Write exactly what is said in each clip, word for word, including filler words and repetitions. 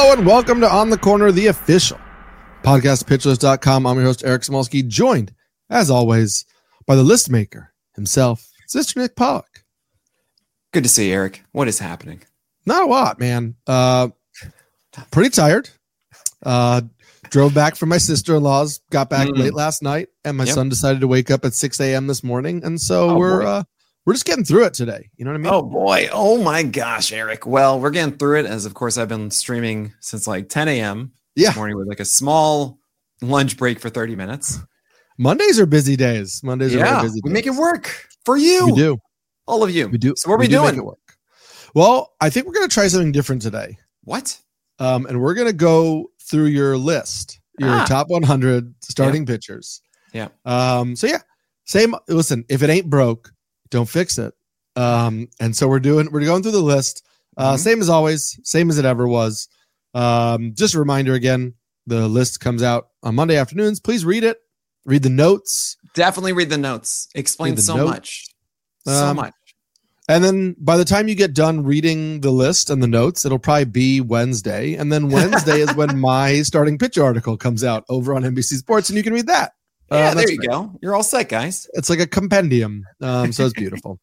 Hello and welcome to On the Corner, the official podcast of pitcher list dot com. I'm your host, Eric Smolsky, joined, as always, by the list maker himself, Sister Nick Pollock. Good to see you, Eric. What is happening? Not a lot, man. Uh, pretty tired. Uh, drove back from my sister-in-law's, got back mm. late last night, and my yep. son decided to wake up at six a.m. this morning, and so oh, we're uh, we're just getting through it today. You know what I mean? Oh, boy. Oh, my gosh, Eric. Well, we're getting through it, as, of course, I've been streaming since like ten a.m. yeah. this morning with like a small lunch break for thirty minutes. Mondays are busy days. Mondays yeah, are really busy days. We make it work for you. We do. All of you. We do. So what are we, we do doing? Make it work. Well, I think we're going to try something different today. What? Um, and we're going to go through your list, your ah. top one hundred starting yeah. pitchers. Yeah. Um, so yeah, same. Listen, if it ain't broke, don't fix it. Um, and so we're doing, we're going through the list. Uh, mm-hmm. Same as always, same as it ever was. Um, just a reminder again, the list comes out on Monday afternoons. Please read it. Read the notes. Definitely read the notes. Explain so note. much. So um, much. And then by the time you get done reading the list and the notes, it'll probably be Wednesday. And then Wednesday is when my starting pitcher article comes out over on N B C Sports, and you can read that. Yeah, uh, there you great. go. You're all set, guys. It's like a compendium. Um, so it's beautiful.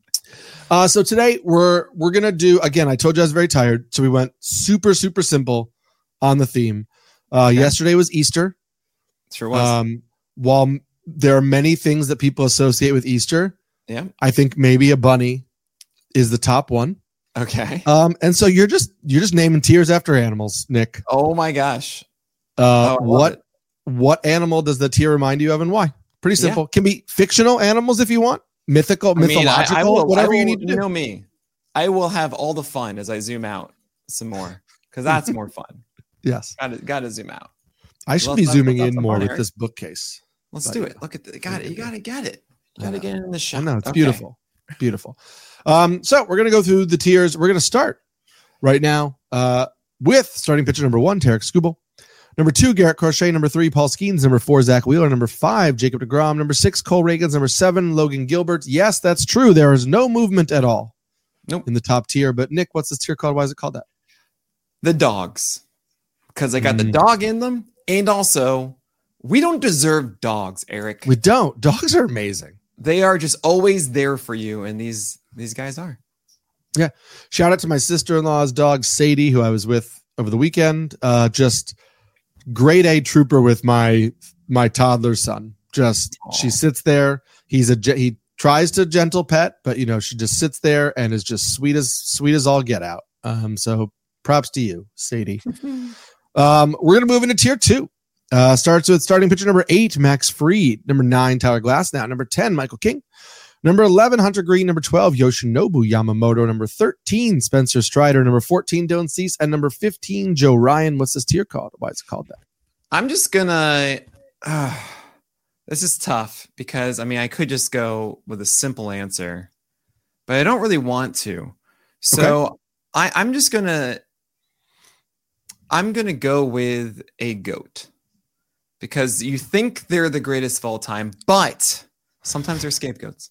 Uh, so today we're we're gonna do again. I told you I was very tired, so we went super super simple on the theme. Uh, okay. Yesterday was Easter. Sure was. Um, while there are many things that people associate with Easter, yeah, I think maybe a bunny is the top one. Okay. Um, and so you're just you're just naming tiers after animals, Nick. Oh my gosh. Uh, oh, what it. what animal does the tier remind you of, and why? Pretty simple. Yeah. Can be fictional animals if you want. Mythical, I mean, mythological, I, I will, whatever I will, you need to do. You know me. I will have all the fun as I zoom out some more, because that's more fun. Yes. Got to got to zoom out. I should well, be zooming in fun, more Eric. with this bookcase. Let's but, do yeah. it. Look at the got it. You got to get it. You got to get in the shot. I know it's okay. beautiful. Beautiful. Um, so we're gonna go through the tiers. We're gonna start right now uh, with starting pitcher number one, Tarek Skubal. Number two, Garrett Crochet. Number three, Paul Skeens. Number four, Zach Wheeler. Number five, Jacob deGrom. Number six, Cole Reagans. Number seven, Logan Gilbert. Yes, that's true. There is no movement at all nope. in the top tier. But Nick, what's this tier called? Why is it called that? The dogs. Because they got mm. the dog in them. And also, we don't deserve dogs, Eric. We don't. Dogs are amazing. They are just always there for you. And these, these guys are. Yeah. Shout out to my sister-in-law's dog, Sadie, who I was with over the weekend. Uh, just grade A trooper with my my toddler son. Just Aww. She sits there. He's a he tries to gentle pet, but you know she just sits there and is just sweet as sweet as all get out. Um, so props to you, Sadie. um, we're gonna move into tier two. Uh, starts with starting pitcher number eight, Max Fried. Number nine, Tyler Glasnow. Number ten, Michael King. Number eleven, Hunter Green. Number twelve, Yoshinobu Yamamoto. Number thirteen, Spencer Strider. Number fourteen, Dylan Cease. And number fifteen, Joe Ryan. What's this tier called? Why is it called that? I'm just going to... Uh, this is tough because, I mean, I could just go with a simple answer, but I don't really want to. So okay. I, I'm just going to... I'm going to go with a GOAT because you think they're the greatest of all time, but sometimes they're scapegoats.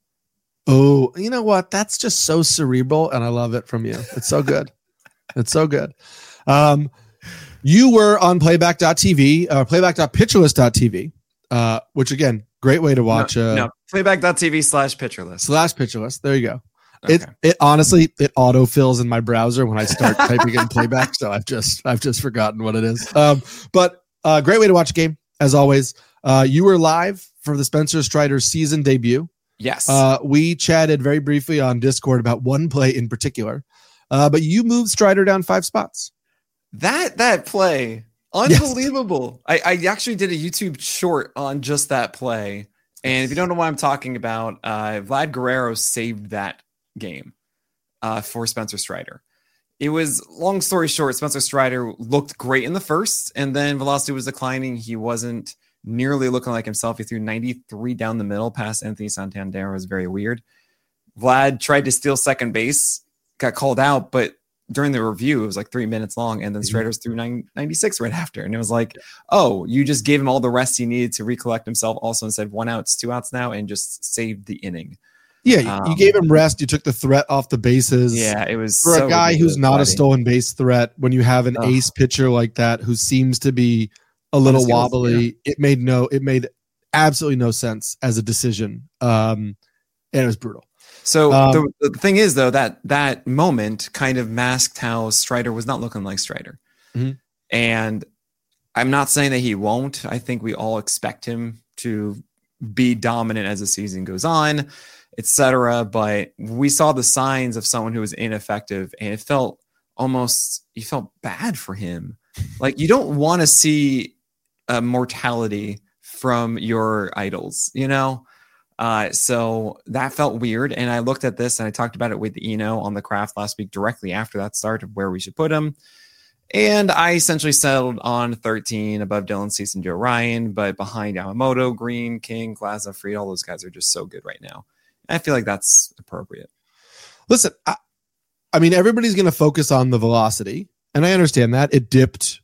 Oh, you know what? That's just so cerebral, and I love it from you. It's so good. It's so good. Um, you were on playback dot t v, uh, playback dot pitcher list dot t v, uh, which, again, great way to watch. No, uh, no. playback dot t v slash pitcher list. Slash pitcher list. There you go. Okay. It it honestly it autofills in my browser when I start typing in playback, so I've just I've just forgotten what it is. Um, but uh, great way to watch a game as always. Uh, you were live for the Spencer Strider season debut. Yes. Uh, we chatted very briefly on Discord about one play in particular, uh, but you moved Strider down five spots. That that play, unbelievable. Yes. I, I actually did a YouTube short on just that play. And if you don't know what I'm talking about, uh, Vlad Guerrero saved that game uh, for Spencer Strider. It was, long story short, Spencer Strider looked great in the first, and then velocity was declining. He wasn't nearly looking like himself. He threw ninety-three down the middle past Anthony Santander. It was very weird. Vlad tried to steal second base, got called out, but during the review, it was like three minutes long, and then Strider's threw ninety-six right after. And it was like, oh, you just gave him all the rest he needed to recollect himself. Also, instead of one outs, two outs now, and just saved the inning. Yeah, you Um, gave him rest. You took the threat off the bases. Yeah, it was for so a guy who's not bloody. a stolen base threat. When you have an Ugh. ace pitcher like that who seems to be a little Honestly, it was- wobbly, yeah. it made no, it made absolutely no sense as a decision, um, and it was brutal. So Um, the, the thing is, though, that that moment kind of masked how Strider was not looking like Strider. Mhm. And I'm not saying that he won't. I think we all expect him to be dominant as the season goes on, et cetera. But we saw the signs of someone who was ineffective, and it felt almost, you felt bad for him. Like, you don't want to see a mortality from your idols, you know? Uh, so that felt weird. And I looked at this and I talked about it with Eno on the craft last week, directly after that start, of where we should put him. And I essentially settled on thirteen above Dylan Cease and Joe Ryan, but behind Yamamoto, Green, King, Glasnow, Fried. All those guys are just so good right now. And I feel like that's appropriate. Listen, I, I mean, everybody's going to focus on the velocity, and I understand that it dipped,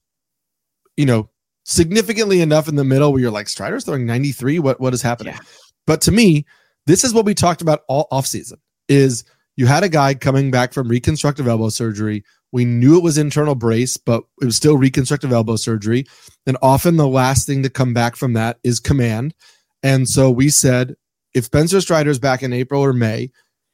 you know, significantly enough in the middle where you're like, Strider's throwing ninety-three. What what is happening? Yeah. But to me, this is what we talked about all offseason, is you had a guy coming back from reconstructive elbow surgery. We knew it was internal brace, but it was still reconstructive elbow surgery. And often the last thing to come back from that is command. And so we said, if Spencer Strider's back in April or May,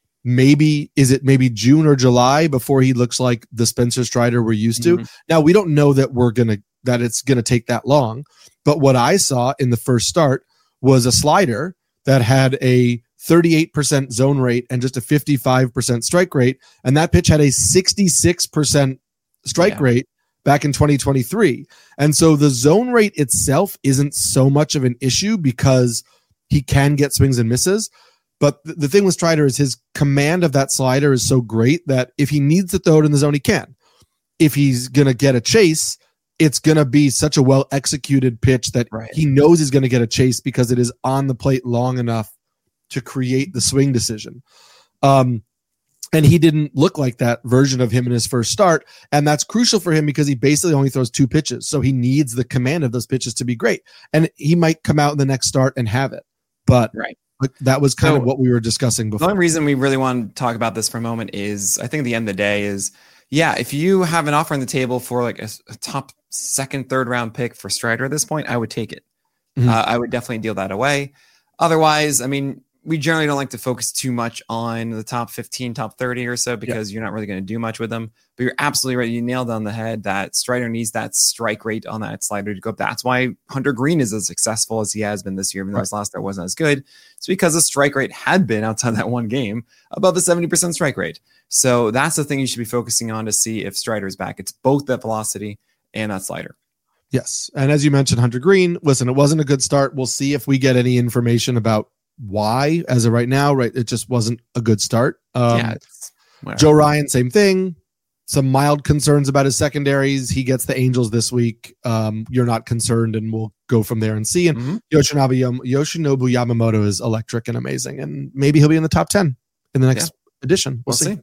maybe, is it maybe June or July before he looks like the Spencer Strider we're used to? Mhm. Now, we don't know that we're going to, that it's going to take that long. But what I saw in the first start was a slider that had a thirty-eight percent zone rate and just a fifty-five percent strike rate. And that pitch had a sixty-six percent strike Yeah. rate back in twenty twenty-three. And so the zone rate itself isn't so much of an issue because he can get swings and misses. But th- the thing with Strider is his command of that slider is so great that if he needs to throw it in the zone, he can. If he's going to get a chase, it's going to be such a well executed pitch that Right. he knows he's going to get a chase because it is on the plate long enough to create the swing decision. Um, and he didn't look like that version of him in his first start. And that's crucial for him because he basically only throws two pitches. So he needs the command of those pitches to be great. And he might come out in the next start and have it. But Right. but that was kind So- of what we were discussing The before. only reason we really want to talk about this for a moment is, I think at the end of the day is, yeah, if you have an offer on the table for like a, a top second, third round pick for Strider at this point, I would take it. Mhm. Uh, I would definitely deal that away. Otherwise, I mean, we generally don't like to focus too much on the top fifteen, top thirty or so, because you're not really going to do much with them. But you're absolutely right. You nailed on the head that Strider needs that strike rate on that slider to go up. That's why Hunter Green is as successful as he has been this year, even though his last start wasn't as good. It's because the strike rate had been, outside that one game, above the seventy percent strike rate. So that's the thing you should be focusing on to see if Strider is back. It's both that velocity and that slider. Yes. And as you mentioned, Hunter Green, listen, it wasn't a good start. We'll see if we get any information about why as of right now, right? It just wasn't a good start. Um, yeah. It's, whatever. Joe Ryan, same thing. Some mild concerns about his secondaries. He gets the Angels this week. Um, you're not concerned, and we'll go from there and see. And Mhm. Yoshinobu, Yam- Yoshinobu Yamamoto is electric and amazing. And maybe he'll be in the top ten in the next edition. We'll, We'll see. see.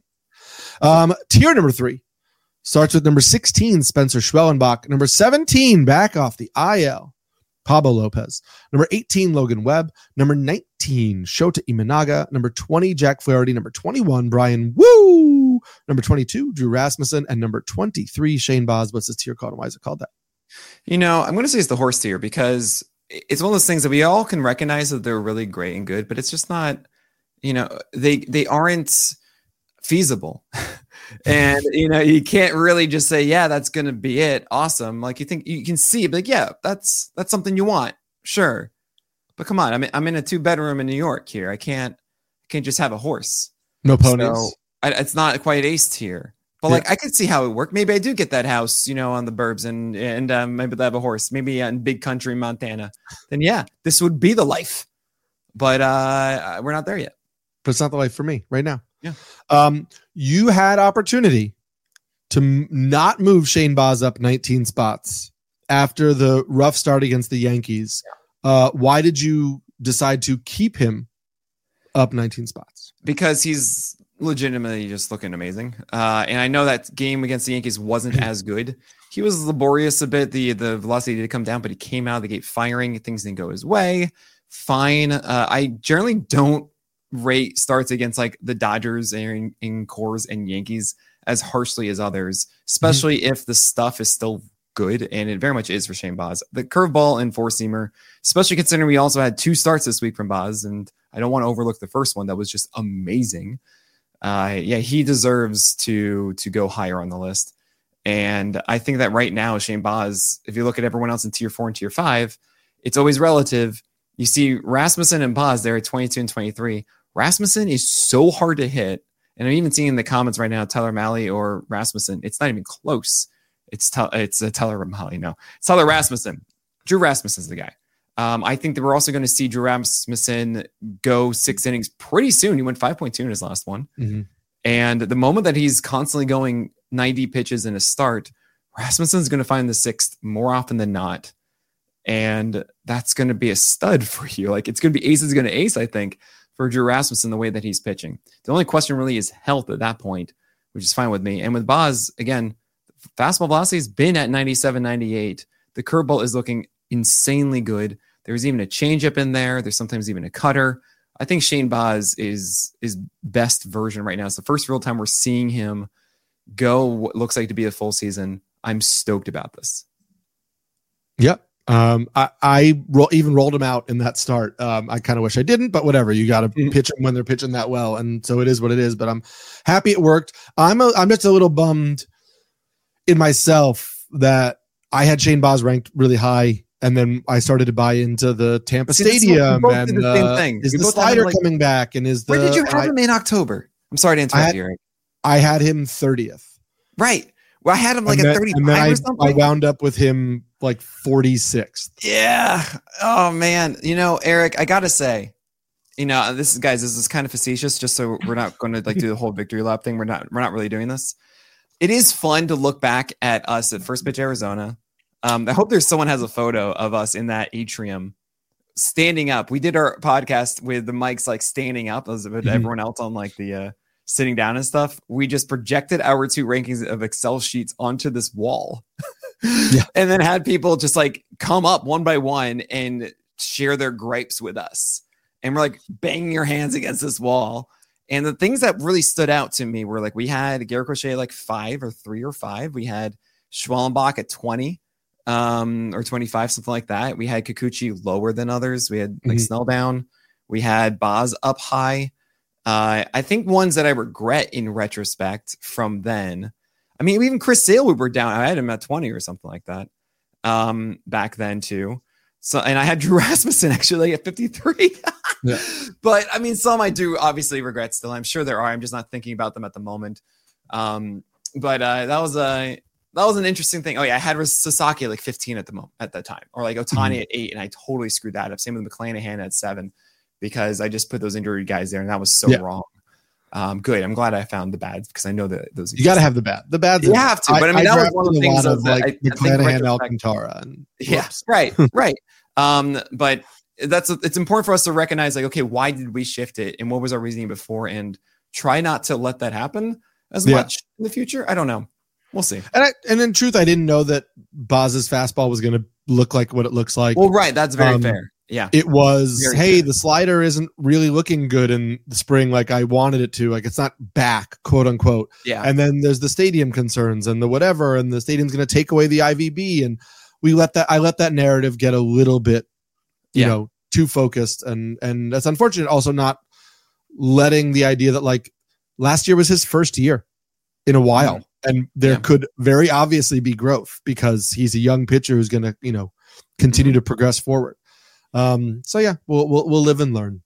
Um, tier number three starts with number sixteen, Spencer Schwellenbach. Number seventeen, back off the I L, Pablo Lopez. Number eighteen, Logan Webb. Number nineteen, Shota Imanaga. Number twenty, Jack Flaherty. Number twenty-one, Brian Woo. Number twenty-two, Drew Rasmussen. And number twenty-three, Shane Baz. What's this tier called, and why is it called that? You know, I'm going to say it's the horse tier because it's one of those things that we all can recognize that they're really great and good, but it's just not, you know, they they aren't feasible. And, you know, you can't really just say, yeah, that's going to be it. Awesome. Like, you think you can see it, like, yeah, that's that's something you want. Sure. But come on, I'm in, I'm in a two bedroom in New York here. I can't I can't just have a horse. No ponies. So I, it's not quite ace tier. But Yeah. like, I could see how it worked. Maybe I do get that house, you know, on the burbs, and and um, maybe they have a horse. Maybe in big country Montana. Then yeah, this would be the life. But uh, we're not there yet. But it's not the life for me right now. Yeah. Um, you had opportunity to m- not move Shane Baz up nineteen spots after the rough start against the Yankees. Uh, why did you decide to keep him up nineteen spots? Because he's legitimately just looking amazing. Uh, and I know that game against the Yankees wasn't as good. He was laborious a bit. The the velocity did come down, but he came out of the gate firing. Things didn't go his way. Fine. Uh, I generally don't rate starts against like the Dodgers and in Coors and Yankees as harshly as others, especially mm-hmm. if the stuff is still good, and it very much is for Shane Baz. The curveball and four-seamer, especially considering we also had two starts this week from Baz, and I don't want to overlook the first one that was just amazing. Uh, yeah, he deserves to to go higher on the list. And I think that right now, Shane Baz, if you look at everyone else in tier four and tier five, it's always relative. You see Rasmussen and Baz, they're at twenty-two and twenty-three. Rasmussen is so hard to hit. And I'm even seeing in the comments right now, Tyler Mahle or Rasmussen, it's not even close. It's t- it's a Tyler Mahle, no. It's Tyler Rasmussen. Drew Rasmussen's the guy. Um, I think that we're also going to see Drew Rasmussen go six innings pretty soon. He went five point two in his last one. Mm-hmm. And the moment that he's constantly going ninety pitches in a start, Rasmussen's going to find the sixth more often than not. And that's going to be a stud for you. Like, it's going to be ace is going to ace, I think, for Drew Rasmussen, the way that he's pitching. The only question really is health at that point, which is fine with me. And with Baz, again, fastball velocity has been at ninety-seven, ninety-eight. The curveball is looking insanely good. There's even a changeup in there. There's sometimes even a cutter. I think Shane Baz is his best version right now. It's the first real time we're seeing him go what looks like to be a full season. I'm stoked about this. Yep. Um, I, I ro- even rolled him out in that start. Um, I kind of wish I didn't, but whatever. You got to mm-hmm. pitch them when they're pitching that well, and so it is what it is. But I'm happy it worked. I'm a, I'm just a little bummed in myself that I had Shane Baz ranked really high, and then I started to buy into the Tampa See, Stadium and the same thing. Is we the slider like, coming back? And is the where did you have I, him in October? I'm sorry to interrupt you, Eric. I had him thirtieth. Right. Well, I had him like and a then, thirty-five and then or I, something. I wound up with him like forty-sixth. Yeah. Oh man. You know, Eric, I gotta say, you know, this is guys, this is kind of facetious, just so we're not going to like do the whole victory lap thing. We're not, we're not really doing this. It is fun to look back at us at First Pitch Arizona. Um, I hope there's someone has a photo of us in that atrium standing up. We did our podcast with the mics like standing up, as with mm-hmm. everyone else on like the uh, sitting down and stuff. We just projected our two rankings of Excel sheets onto this wall yeah. and then had people just like come up one by one and share their gripes with us. And we're like banging your hands against this wall. And the things that really stood out to me were like, we had Garrett Crochet like five or three or five. We had Schwellenbach at twenty um, or twenty-five, something like that. We had Kikuchi lower than others. We had like mm-hmm. Snell down. We had Baz up high. Uh, I think ones that I regret in retrospect from then. I mean, even Chris Sale, we were down. I had him at twenty or something like that um, back then too. So, and I had Drew Rasmussen actually at fifty-three. yeah. But I mean, some I do obviously regret still. I'm sure there are. I'm just not thinking about them at the moment. Um, but uh, that was a that was an interesting thing. Oh yeah, I had Sasaki at like fifteen at the moment at that time, or like Otani mm-hmm. at eight, and I totally screwed that up. Same with McClanahan at seven because I just put those injured guys there, and that was so yeah. wrong. Um, good. I'm glad I found the bads because I know that those. You got to have the bad. The bads. You have to. But I, I mean, I that was one of the things of that like McClanahan, Alcantara, and yeah, right, right. Um, but that's it's important for us to recognize, like, okay, why did we shift it, and what was our reasoning before, and try not to let that happen as yeah. much in the future. I don't know. We'll see. And I, and in truth, I didn't know that Baz's fastball was going to look like what it looks like. Well, right. That's very um, fair. Yeah. It was, very hey, fair. The slider isn't really looking good in the spring like I wanted it to. Like, it's not back, quote unquote. Yeah. And then there's the stadium concerns and the whatever, and the stadium's going to take away the I V B. And we let that, I let that narrative get a little bit, you yeah. know, too focused. And, and that's unfortunate. Also not letting the idea that like last year was his first year in a while. Mm-hmm. And there yeah. could very obviously be growth because he's a young pitcher who's going to, you know, continue to progress forward. Um, so yeah, we'll, we'll, we'll live and learn.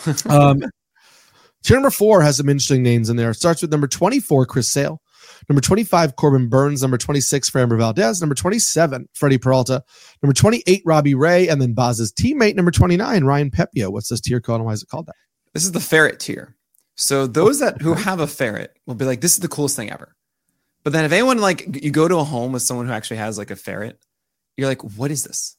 Um, tier number four has some interesting names in there. It starts with number twenty-four, Chris Sale, number twenty-five, Corbin Burns, number twenty-six, Framber Valdez, number twenty-seven, Freddie Peralta, number twenty-eight, Robbie Ray, and then Baz's teammate, number twenty-nine, Ryan Pepio. What's this tier called and why is it called that? This is the ferret tier. So those that who have a ferret will be like, this is the coolest thing ever. But then if anyone, like, you go to a home with someone who actually has like a ferret, you're like, what is this?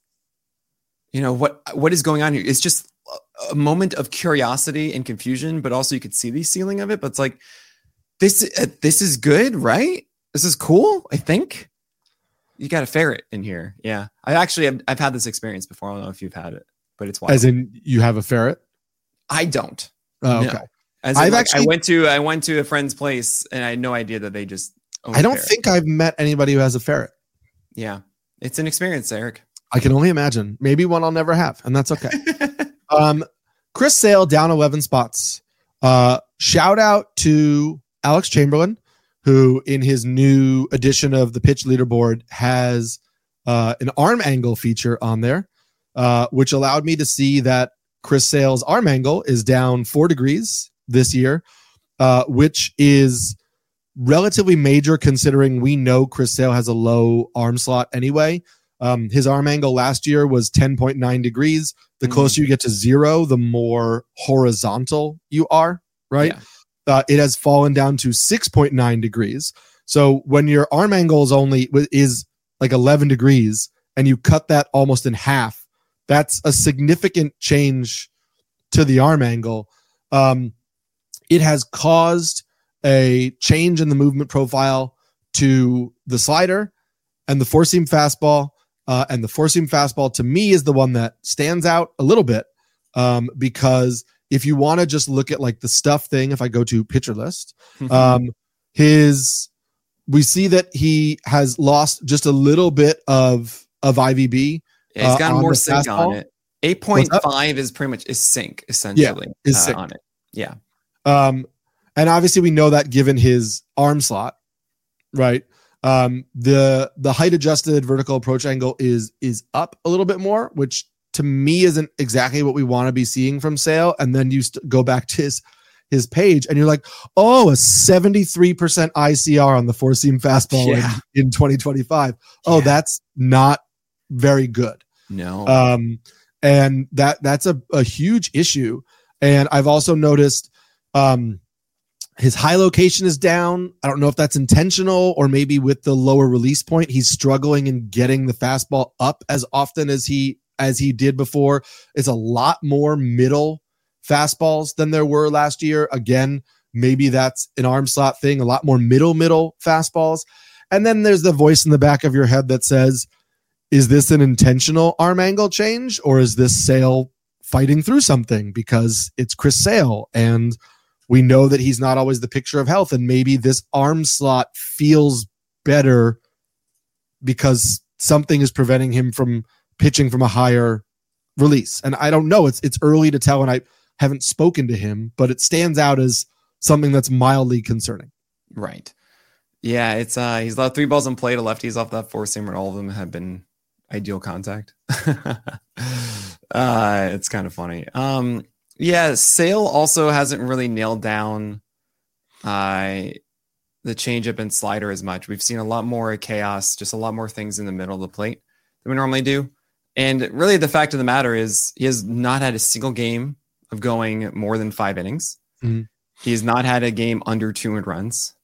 You know, what what is going on here? It's just a moment of curiosity and confusion, but also you could see the ceiling of it. But it's like, this, uh, this is good, right? This is cool, I think. You got a ferret in here. Yeah. I actually, have, I've had this experience before. I don't know if you've had it, but it's wild. As in you have a ferret? I don't. Oh, okay. No. As in, I've like, actually, I went to I went to a friend's place and I had no idea that they just. I don't ferret. think I've met anybody who has a ferret. Yeah, it's an experience, Eric. I can only imagine. Maybe one I'll never have, and that's okay. um, Chris Sale down eleven spots. Uh, shout out to Alex Chamberlain, who in his new edition of the pitch leaderboard has uh, an arm angle feature on there, uh, which allowed me to see that Chris Sale's arm angle is down four degrees this year, uh, which is relatively major considering we know Chris Sale has a low arm slot anyway. Um, his arm angle last year was ten point nine degrees. The closer you get to zero, the more horizontal you are, right? Yeah. Uh, it has fallen down to six point nine degrees. So when your arm angle is only is like eleven degrees and you cut that almost in half, that's a significant change to the arm angle. Um, it has caused a change in the movement profile to the slider and the four seam fastball. Uh, and the four seam fastball to me is the one that stands out a little bit um, because if you want to just look at like the stuff thing, if I go to pitcher list, mm-hmm. um, his we see that he has lost just a little bit of of I V B. Yeah, he's got uh, more sync fastball. on it. eight point five is pretty much is sync essentially yeah, is uh, sync. on it. Yeah. Um, and obviously we know that given his arm slot, right? Um, the the height adjusted vertical approach angle is is up a little bit more, which to me isn't exactly what we want to be seeing from Sale. And then you st- go back to his his page and you're like, oh, a seventy-three percent I C R on the four seam fastball yeah. in, in twenty twenty-five. Oh, yeah. That's not very good. No. Um, and that that's a, a huge issue. And I've also noticed um his high location is down. I don't know if that's intentional or maybe with the lower release point, he's struggling in getting the fastball up as often as he as he did before. It's a lot more middle fastballs than there were last year. Again, maybe that's an arm slot thing, a lot more middle middle fastballs. And then there's the voice in the back of your head that says, is this an intentional arm angle change or is this Sale fighting through something because it's Chris Sale and we know that he's not always the picture of health, and maybe this arm slot feels better because something is preventing him from pitching from a higher release. And I don't know. It's it's early to tell, and I haven't spoken to him, but it stands out as something that's mildly concerning. Right. Yeah, it's uh he's allowed three balls in play to lefties off that four seamer, and all of them have been ideal contact. uh, it's kind of funny. Um. Yeah, Sale also hasn't really nailed down uh, the changeup and slider as much. We've seen a lot more chaos, just a lot more things in the middle of the plate than we normally do. And really, the fact of the matter is he has not had a single game of going more than five innings. Mm-hmm. He has not had a game under two earned runs.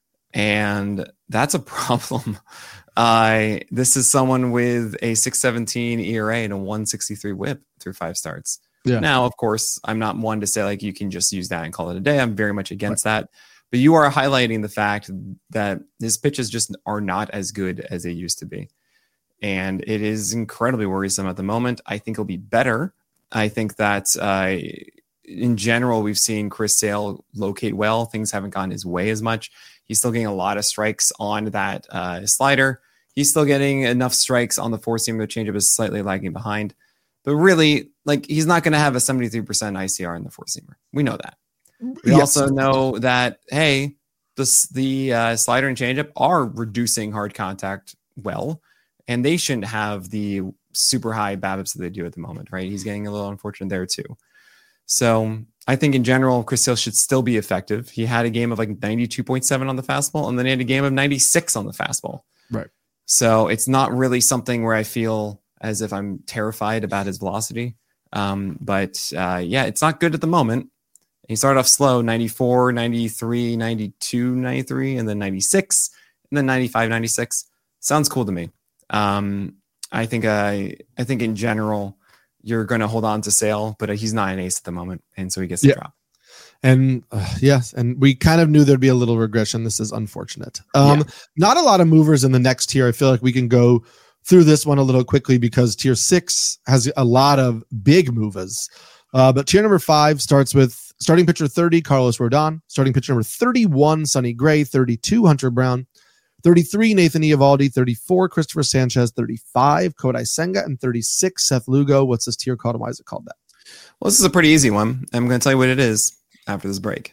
And that's a problem. Uh, this is someone with a six seventeen E R A and a one sixty-three whip through five starts. Yeah. Now, of course, I'm not one to say like you can just use that and call it a day. I'm very much against right. that. But you are highlighting the fact that his pitches just are not as good as they used to be. And it is incredibly worrisome at the moment. I think it'll be better. I think that uh, in general, we've seen Chris Sale locate well. Things haven't gone his way as much. He's still getting a lot of strikes on that uh, slider. He's still getting enough strikes on the four seamer. The changeup is slightly lagging behind. But really, like he's not going to have a seventy-three percent I C R in the four seamer. We know that. We yes. also know that, hey, this, the uh, slider and changeup are reducing hard contact well, and they shouldn't have the super high BABIPs that they do at the moment, right? He's getting a little unfortunate there too. So I think in general, Chris Sale should still be effective. He had a game of like ninety-two point seven on the fastball, and then he had a game of ninety-six on the fastball. Right. So it's not really something where I feel as if I'm terrified about his velocity. Um, but uh, yeah, it's not good at the moment. He started off slow, ninety-four, ninety-three, ninety-two, ninety-three, and then ninety-six, and then ninety-five, ninety-six. Sounds cool to me. Um, I think uh, I think in general, you're going to hold on to Sale, but he's not an ace at the moment. And so he gets the yeah. drop. And uh, yes, and we kind of knew there'd be a little regression. This is unfortunate. Um, yeah. Not a lot of movers in the next tier. I feel like we can go through this one a little quickly because tier six has a lot of big movers. Uh, but tier number five starts with Starting pitcher thirty, Carlos Rodon. Starting pitcher number thirty-one, Sonny Gray. thirty-two, Hunter Brown. thirty-three, Nathan Eovaldi. thirty-four, Christopher Sanchez. thirty-five, Kodai Senga. And thirty-six, Seth Lugo. What's this tier called and why is it called that? Well, this is a pretty easy one. I'm going to tell you what it is after this break.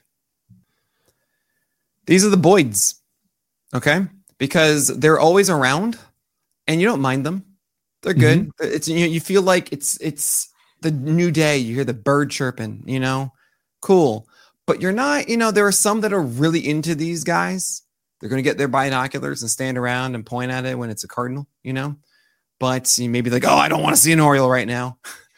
These are the Boyds, okay? Because they're always around and you don't mind them. They're good. Mm-hmm. It's you know, you feel like it's it's the new day. You hear the bird chirping, you know, cool. But you're not, you know, there are some that are really into these guys. They're going to get their binoculars and stand around and point at it when it's a cardinal, you know. But you may be like, oh, I don't want to see an Oriole right now.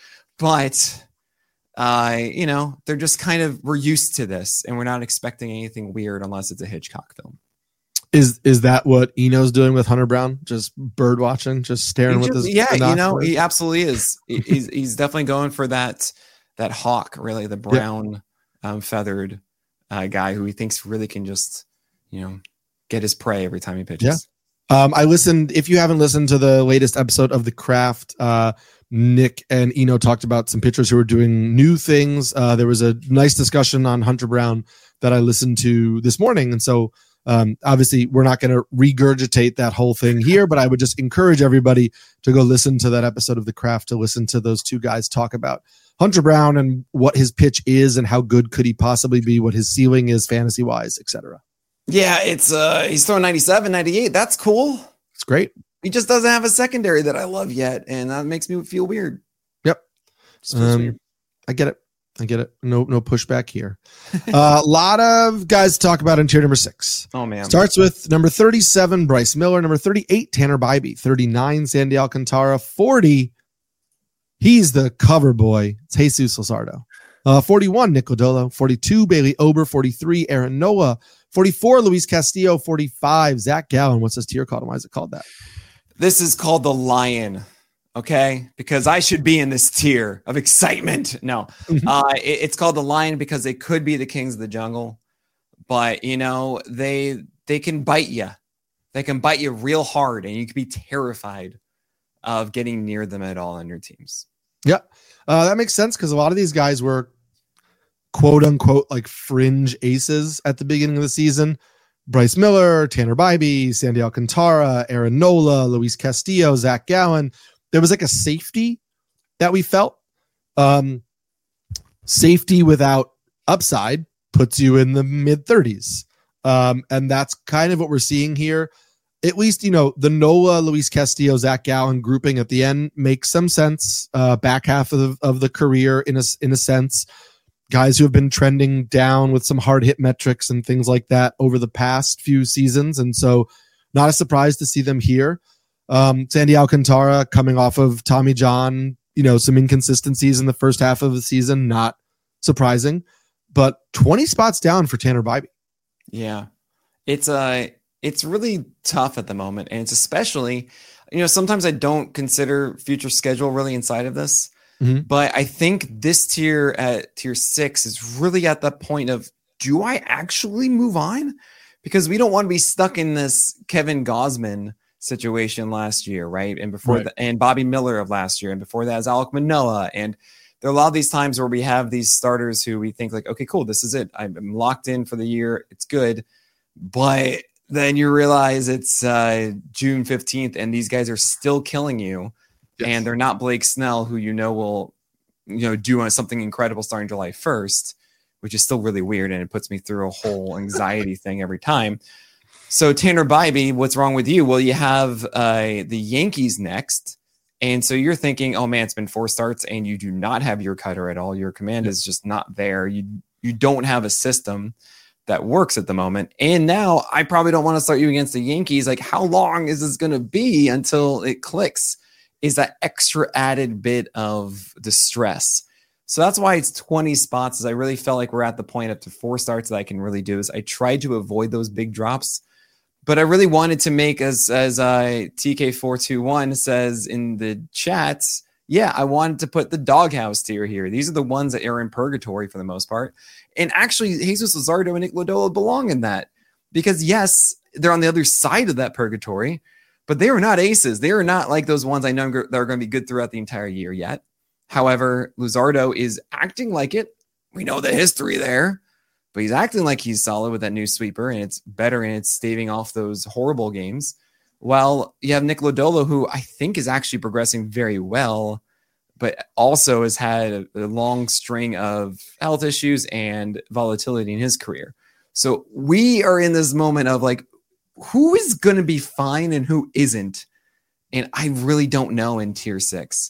But, uh, you know, they're just kind of, we're used to this and we're not expecting anything weird unless it's a Hitchcock film. Is is that what Eno's doing with Hunter Brown? Just bird watching, just staring just, with his yeah, you know, he absolutely is. he's he's definitely going for that that hawk, really, the brown yeah. um, feathered uh, guy who he thinks really can just, you know, get his prey every time he pitches. Yeah. Um, I listened. If you haven't listened to the latest episode of The Craft, uh, Nick and Eno talked about some pitchers who are doing new things. Uh, there was a nice discussion on Hunter Brown that I listened to this morning, and so. Um, obviously, we're not going to regurgitate that whole thing here, but I would just encourage everybody to go listen to that episode of The Craft, to listen to those two guys talk about Hunter Brown and what his pitch is and how good could he possibly be, what his ceiling is fantasy-wise, et cetera. Yeah, it's uh, he's throwing ninety-seven, ninety-eight. That's cool. It's great. He just doesn't have a secondary that I love yet, and that makes me feel weird. Yep. Um, weird. I get it. I get it. No, no pushback here. A uh, lot of guys to talk about in tier number six. Oh man. Starts with number thirty-seven, Bryce Miller. Number thirty-eight, Tanner Bybee. thirty-nine, Sandy Alcantara. forty, he's the cover boy. It's Jesus Luzardo. Uh, forty-one, Nick Lodolo. forty-two, Bailey Ober. forty-three, Aaron Noah. forty-four, Luis Castillo. forty-five, Zach Gallen. What's this tier called? Why is it called that? This is called the Lion. Okay, because I should be in this tier of excitement. No, uh, it, it's called the Lion because they could be the kings of the jungle, but you know they they can bite you. They can bite you real hard, and you can be terrified of getting near them at all on your teams. Yeah, uh, that makes sense because a lot of these guys were quote unquote like fringe aces at the beginning of the season. Bryce Miller, Tanner Bybee, Sandy Alcantara, Aaron Nola, Luis Castillo, Zach Gallen. There was like a safety that we felt. Um, safety without upside puts you in the mid thirties. Um, and that's kind of what we're seeing here. At least, you know, the Nola, Luis Castillo, Zach Gallen grouping at the end makes some sense. Uh, back half of the, of the career in a, in a sense. Guys who have been trending down with some hard hit metrics and things like that over the past few seasons. And so not a surprise to see them here. Um, Sandy Alcantara coming off of Tommy John, you know, some inconsistencies in the first half of the season, not surprising, but twenty spots down for Tanner Bybee. Yeah, it's uh, it's really tough at the moment. And it's especially, you know, sometimes I don't consider future schedule really inside of this, mm-hmm. but I think this tier at tier six is really at the point of, do I actually move on? Because we don't want to be stuck in this Kevin Gausman situation last year, right? And before right. that, and Bobby Miller of last year, and before that is Alek Manoah. And there are a lot of these times where we have these starters who we think like, okay, cool, this is it. I'm locked in for the year. It's good. But then you realize it's uh, June fifteenth and these guys are still killing you. Yes. And they're not Blake Snell, who you know will, you know, do something incredible starting July first, which is still really weird. And it puts me through a whole anxiety thing every time. So Tanner Bybee, what's wrong with you? Well, you have uh, the Yankees next. And so you're thinking, oh man, it's been four starts and you do not have your cutter at all. Your command is just not there. You you don't have a system that works at the moment. And now I probably don't want to start you against the Yankees. Like, how long is this going to be until it clicks? Is that extra added bit of distress. So that's why it's twenty spots. Is I really felt like we're at the point up to four starts that I can really do is I tried to avoid those big drops. But I really wanted to make, as as uh, T K four two one says in the chats, yeah, I wanted to put the doghouse tier here. These are the ones that are in purgatory for the most part. And actually, Jesus Luzardo and Nick Lodolo belong in that. Because, yes, they're on the other side of that purgatory, but they are not aces. They are not like those ones I know that are going to be good throughout the entire year yet. However, Luzardo is acting like it. we know the history there, but he's acting like he's solid with that new sweeper, and it's better, and it's staving off those horrible games. While you have Nick Lodolo, who I think is actually progressing very well, but also has had a, a long string of health issues and volatility in his career. So we are in this moment of like, who is going to be fine and who isn't? And I really don't know in tier six.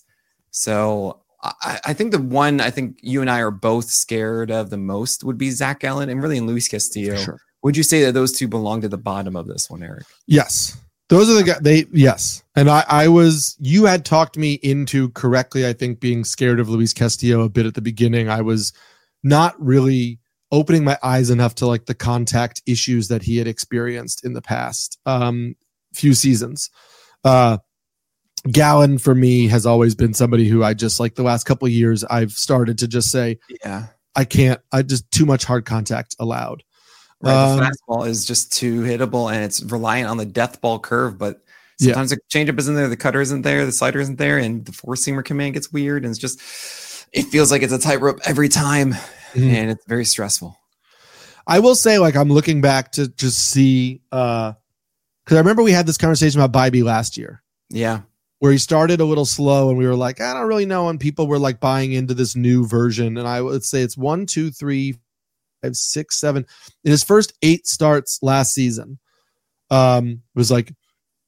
So I, I think the one I think you and I are both scared of the most would be Zach Gallen and really in Luis Castillo. Sure. Would you say that those two belong to the bottom of this one, Eric? Yes. Those are the guys. They yes, and I, I was. You had talked me into correctly. I think being scared of Luis Castillo a bit at the beginning. I was not really opening my eyes enough to like the contact issues that he had experienced in the past um, few seasons. Uh, Gallen for me has always been somebody who I just like the last couple of years. I've started to just say, yeah, I can't. I just too much hard contact allowed. Right, um, the fastball is just too hittable, and it's reliant on the death ball curve. But sometimes yeah. the changeup isn't there, the cutter isn't there, the slider isn't there, and the four seamer command gets weird, and it's just it feels like it's a tightrope every time, mm-hmm. and it's very stressful. I will say, like I'm looking back to just see because uh, I remember we had this conversation about Bybee last year. Yeah, where he started a little slow, and we were like, I don't really know, and people were like buying into this new version. And I would say it's one, two, three. Six, seven. In his first eight starts last season, um, it was like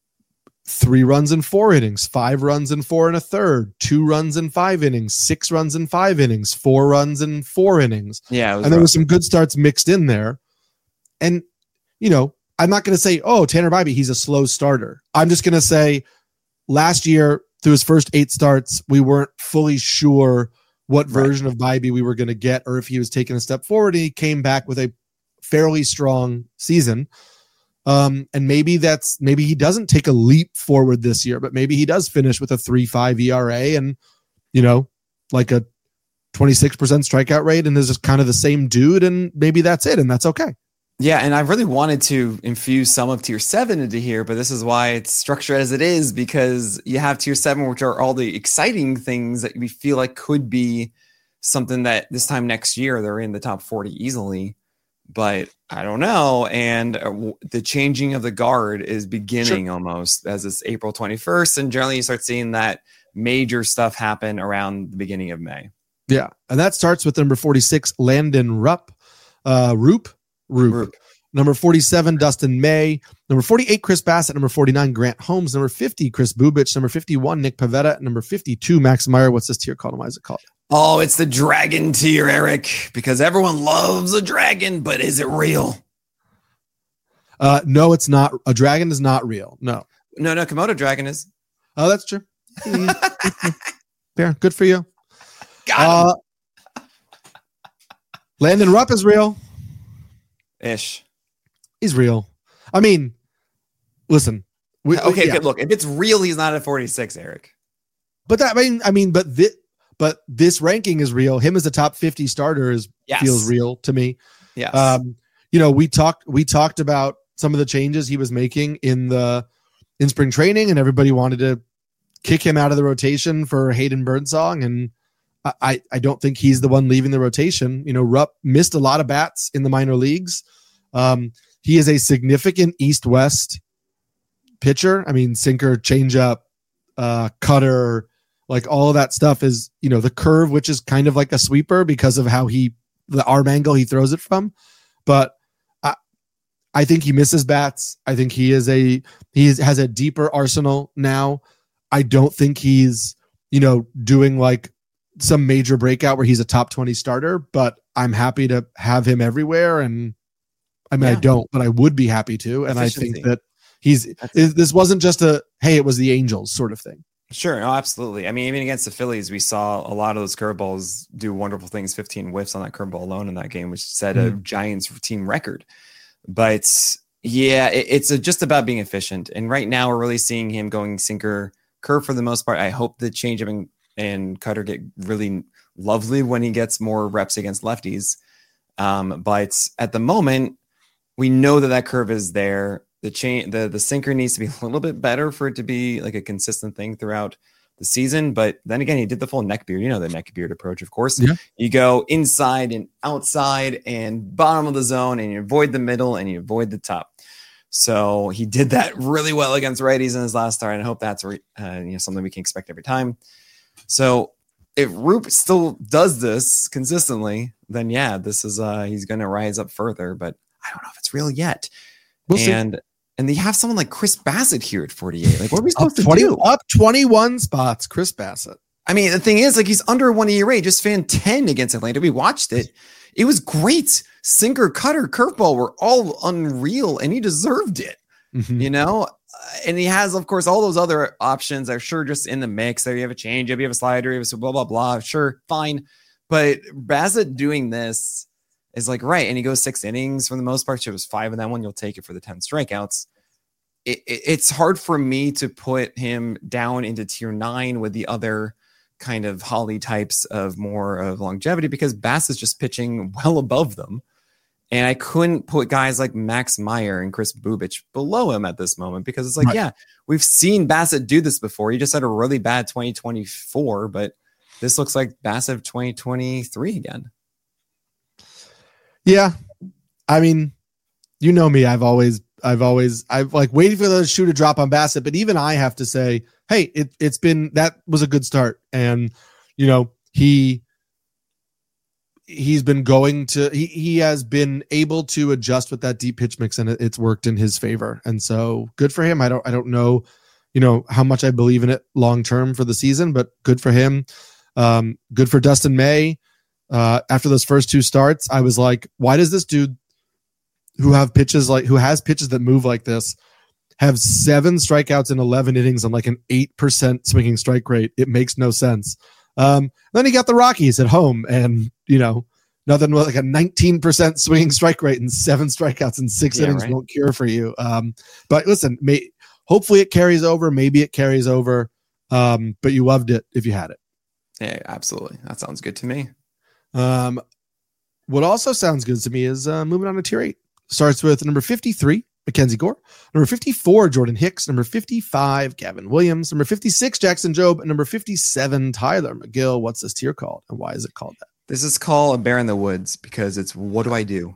three runs in four innings, five runs in four and a third, two runs in five innings, six runs in five innings, four runs in four innings. Yeah, and there was some good starts mixed in there. And you know, I'm not going to say, oh, Tanner Bybee, he's a slow starter. I'm just going to say, last year through his first eight starts, we weren't fully sure what version right. of Bybee we were going to get, or if he was taking a step forward, and he came back with a fairly strong season. Um, and maybe that's, maybe he doesn't take a leap forward this year, but maybe he does finish with a three, five E R A and, you know, like a twenty-six percent strikeout rate, and is just kind of the same dude. And maybe that's it. And that's okay. Yeah, and I really wanted to infuse some of tier seven into here, but this is why it's structured as it is, because you have tier seven, which are all the exciting things that we feel like could be something that this time next year they're in the top forty easily, but I don't know. And the changing of the guard is beginning sure. almost as it's April twenty-first, and generally you start seeing that major stuff happen around the beginning of May. Yeah, and that starts with number forty-six, Landon Rupp, uh, Roop. Roop. Roop. Number forty-seven, Dustin May. Number forty-eight, Chris Bassett. Number forty-nine, Grant Holmes. Number fifty, Chris Bubich. Number fifty-one, Nick Pivetta. Number fifty-two, Max Meyer. What's this tier called? Why is it called? Oh, it's the dragon tier, Eric, because everyone loves a dragon, but is it real? Uh, no, it's not. A dragon is not real. No. No, no, Komodo dragon is. Oh, that's true. Fair. Good for you. Got him. Uh, Landon Rupp is real. Ish. He's real. I mean, listen. We, okay, yeah. good. Look, if it's real, he's not at forty-six, Eric. But that I mean, I mean, but this, but this ranking is real. Him as a top fifty starter is yes. feels real to me. Yes. Um, you know, we talked we talked about some of the changes he was making in the in spring training, and everybody wanted to kick him out of the rotation for Hayden Birdsong, and I, I don't think he's the one leaving the rotation. You know, Rupp missed a lot of bats in the minor leagues. Um, he is a significant East-West pitcher. I mean, sinker, changeup, uh, cutter, like all of that stuff is, you know, the curve, which is kind of like a sweeper because of how he, the arm angle he throws it from. But I, I think he misses bats. I think he is a, he is, has a deeper arsenal now. I don't think he's, you know, doing like some major breakout where he's a top twenty starter, but I'm happy to have him everywhere. And I mean, yeah. I don't, but I would be happy to. And Efficiency. I think that he's, this wasn't just a, hey, it was the Angels sort of thing. Sure. No, absolutely. I mean, even against the Phillies, we saw a lot of those curveballs do wonderful things, fifteen whiffs on that curveball alone in that game, which set mm-hmm. a Giants team record. But yeah, it, it's a, just about being efficient. And right now we're really seeing him going sinker curve for the most part. I hope the change of and cutter get really lovely when he gets more reps against lefties. Um, but at the moment, we know that that curve is there. The chain, the, the sinker needs to be a little bit better for it to be like a consistent thing throughout the season. But then again, he did the full neck beard. You know, the neck beard approach, of course. Yeah. You go inside and outside and bottom of the zone, and you avoid the middle and you avoid the top. So he did that really well against righties in his last start. And I hope that's uh, you know, something we can expect every time. So if Roop still does this consistently, then yeah, this is uh, he's going to rise up further. But I don't know if it's real yet. We'll and see. And they have someone like Chris Bassett here at forty-eight. Like, what are we supposed up twenty, to do? Up twenty-one spots, Chris Bassett. I mean, the thing is, like, he's under one E R A, just fan ten against Atlanta. We watched it. It was great. Sinker, cutter, curveball were all unreal, and he deserved it, mm-hmm. you know? And he has, of course, all those other options that are sure just in the mix. There you have a change, you have a slider, you have a blah, blah, blah. Sure, fine. But Bassett doing this is like, right, and he goes six innings for the most part. So it was five in that one. You'll take it for the ten strikeouts. It, it, it's hard for me to put him down into tier nine with the other kind of Holly types of more of longevity because Bass is just pitching well above them. And I couldn't put guys like Max Meyer and Chris Bubich below him at this moment because it's like, right. yeah, we've seen Bassett do this before. He just had a really bad twenty twenty-four, but this looks like Bassett twenty twenty-three again. Yeah. I mean, you know me, I've always, I've always, I've like waited for the shoe to drop on Bassett, but even I have to say, hey, it, it's been, that was a good start. And, you know, he, he's been going to, he, he has been able to adjust with that deep pitch mix and it, it's worked in his favor. And so good for him. I don't, I don't know, you know, how much I believe in it long-term for the season, but good for him. Um, good for Dustin May. Uh, after those first two starts, I was like, why does this dude who have pitches like, who has pitches that move like this have seven strikeouts in eleven innings on like an eight percent swinging strike rate? It makes no sense. Um, then he got the Rockies at home and, you know, nothing like a nineteen percent swinging strike rate and seven strikeouts in six yeah, innings right. won't cure for you. Um, but listen, may, hopefully it carries over. Maybe it carries over. Um, but you loved it if you had it. Yeah, absolutely. That sounds good to me. Um, what also sounds good to me is uh, moving on to tier eight. Starts with number fifty-three, Mackenzie Gore. Number fifty-four, Jordan Hicks. Number fifty-five, Gavin Williams. Number fifty-six, Jackson Jobe. And number fifty-seven, Tyler McGill. What's this tier called? And why is it called that? This is called A Bear in the Woods because it's what do I do?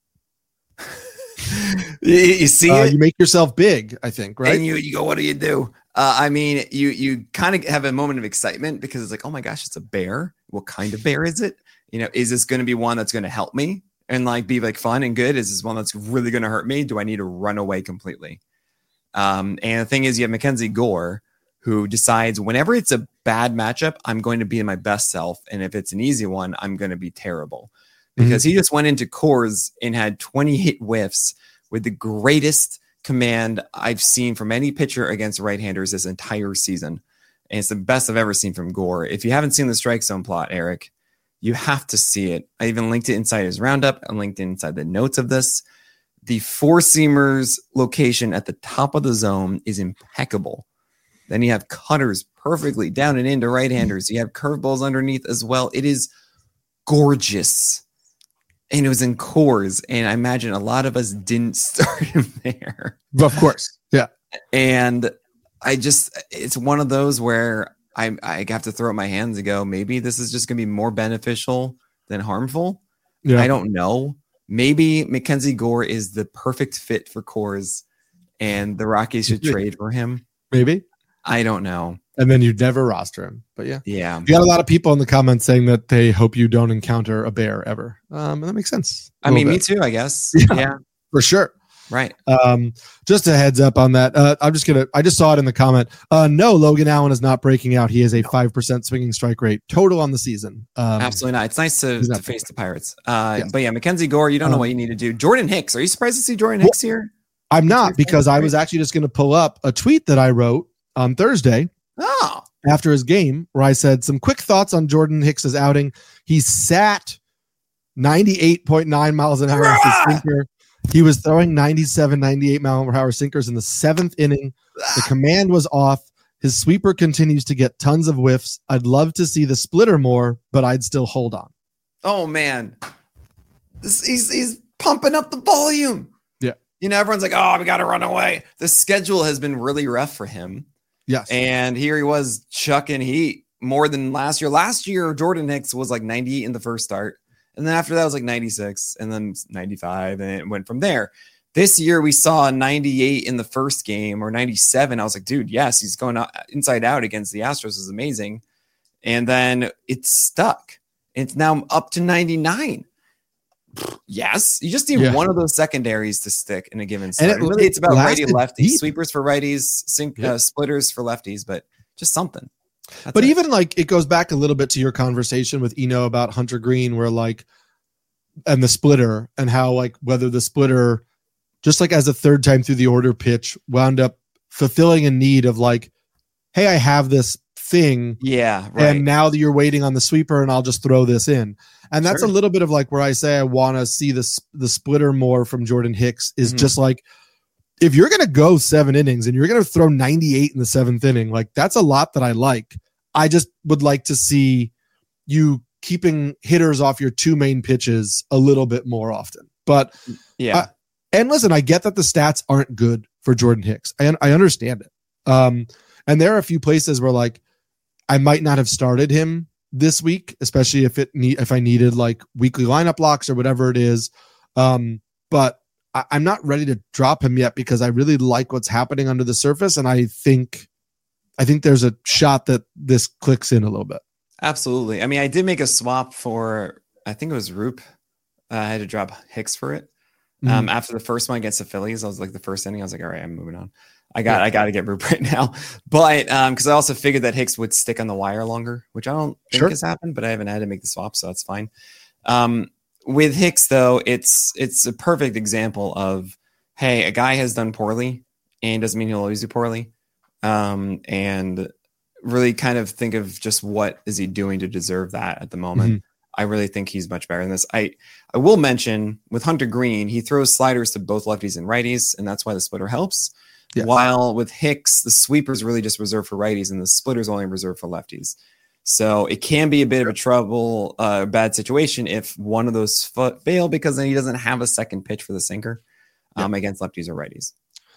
you, you see uh, it? You make yourself big, I think, right? And you, you go, what do you do? Uh, I mean, you you kind of have a moment of excitement because it's like, oh my gosh, it's a bear. What kind of bear is it? You know, is this going to be one that's going to help me and like be like fun and good? Is this one that's really going to hurt me? Do I need to run away completely? Um, and the thing is, you have Mackenzie Gore, who decides whenever it's a bad matchup, I'm going to be my best self. And if it's an easy one, I'm going to be terrible. Because mm-hmm. he just went into Coors and had twenty-eight whiffs with the greatest command I've seen from any pitcher against right-handers this entire season. And it's the best I've ever seen from Gore. If you haven't seen the strike zone plot, Eric, you have to see it. I even linked it inside his roundup. I linked it inside the notes of this. The four-seamers location at the top of the zone is impeccable. Then you have cutters perfectly down and into right-handers. You have curveballs underneath as well. It is gorgeous. And it was in Coors. And I imagine a lot of us didn't start him there. Of course. Yeah. And I just, it's one of those where I, I have to throw up my hands and go, maybe this is just going to be more beneficial than harmful. Yeah. I don't know. Maybe Mackenzie Gore is the perfect fit for Coors and the Rockies should trade for him. Maybe. I don't know. And then you'd never roster him. But yeah. Yeah. You got a lot of people in the comments saying that they hope you don't encounter a bear ever. Um, and that makes sense. I mean, bit. me too, I guess. Yeah, yeah. For sure. Right. Um, just a heads up on that. Uh, I'm just going to, I just saw it in the comment. Uh, no, Logan Allen is not breaking out. He has a no. five percent swinging strike rate total on the season. Um, Absolutely not. It's nice to, to face the Pirates. Uh, yes. But yeah, Mackenzie Gore, you don't know um, what you need to do. Jordan Hicks. Are you surprised to see Jordan Hicks well, here? I'm not, because I was actually just going to pull up a tweet that I wrote on Thursday. Oh. After his game, where I said some quick thoughts on Jordan Hicks's outing. He sat ninety-eight point nine miles an hour off his sinker. He was throwing ninety-seven, ninety-eight mile per hour sinkers in the seventh inning. The command was off. His sweeper continues to get tons of whiffs. I'd love to see the splitter more, but I'd still hold on. Oh man, this, he's he's pumping up the volume. Yeah, you know, everyone's like, oh, we got to run away. The schedule has been really rough for him. Yes. And here he was chucking heat more than last year. Last year, Jordan Hicks was like ninety-eight in the first start. And then after that was like ninety-six and then ninety-five. And it went from there. This year we saw ninety-eight in the first game or ninety-seven. I was like, dude, yes, he's going out, inside out against the Astros is amazing. And then it's stuck. It's now up to ninety-nine. Yes, you just need yeah. one of those secondaries to stick in a given start. And it, really, it's about righty lefties, deep. Sweepers for righties, sink, yeah. uh, splitters for lefties, but just something. That's but it. Even like it goes back a little bit to your conversation with Eno about Hunter Green, where like, and the splitter and how like whether the splitter, just like as a third time through the order pitch, wound up fulfilling a need of like, hey, I have this thing. Yeah. Right. And now that you're waiting on the sweeper and I'll just throw this in. And that's sure. a little bit of like where I say I want to see the, the splitter more from Jordan Hicks is mm-hmm. just like, if you're going to go seven innings and you're going to throw ninety-eight in the seventh inning, like that's a lot that I like. I just would like to see you keeping hitters off your two main pitches a little bit more often. But yeah. Uh, and listen, I get that the stats aren't good for Jordan Hicks. I, I understand it. Um, and there are a few places where like I might not have started him this week, especially if it need, if I needed like weekly lineup locks or whatever it is. Um, but I, I'm not ready to drop him yet because I really like what's happening under the surface. And I think, I think there's a shot that this clicks in a little bit. Absolutely. I mean, I did make a swap for, I think it was Roop. Uh, I had to drop Hicks for it. Um, mm-hmm. After the first one against the Phillies, I was like the first inning. I was like, all right, I'm moving on. I got, yeah. I got to get Roop right now. But um, because I also figured that Hicks would stick on the wire longer, which I don't think sure. has happened. But I haven't had to make the swap, so that's fine. Um, with Hicks, though, it's it's a perfect example of, hey, a guy has done poorly, and doesn't mean he'll always do poorly. Um, and really kind of think of just what is he doing to deserve that at the moment. Mm-hmm. I really think he's much better than this. I, I will mention with Hunter Green, he throws sliders to both lefties and righties, and that's why the splitter helps. Yes. While with Hicks, the sweeper's really just reserved for righties, and the splitter's only reserved for lefties. So it can be a bit of a trouble, uh, bad situation if one of those foot fail because then he doesn't have a second pitch for the sinker um, yep. against lefties or righties.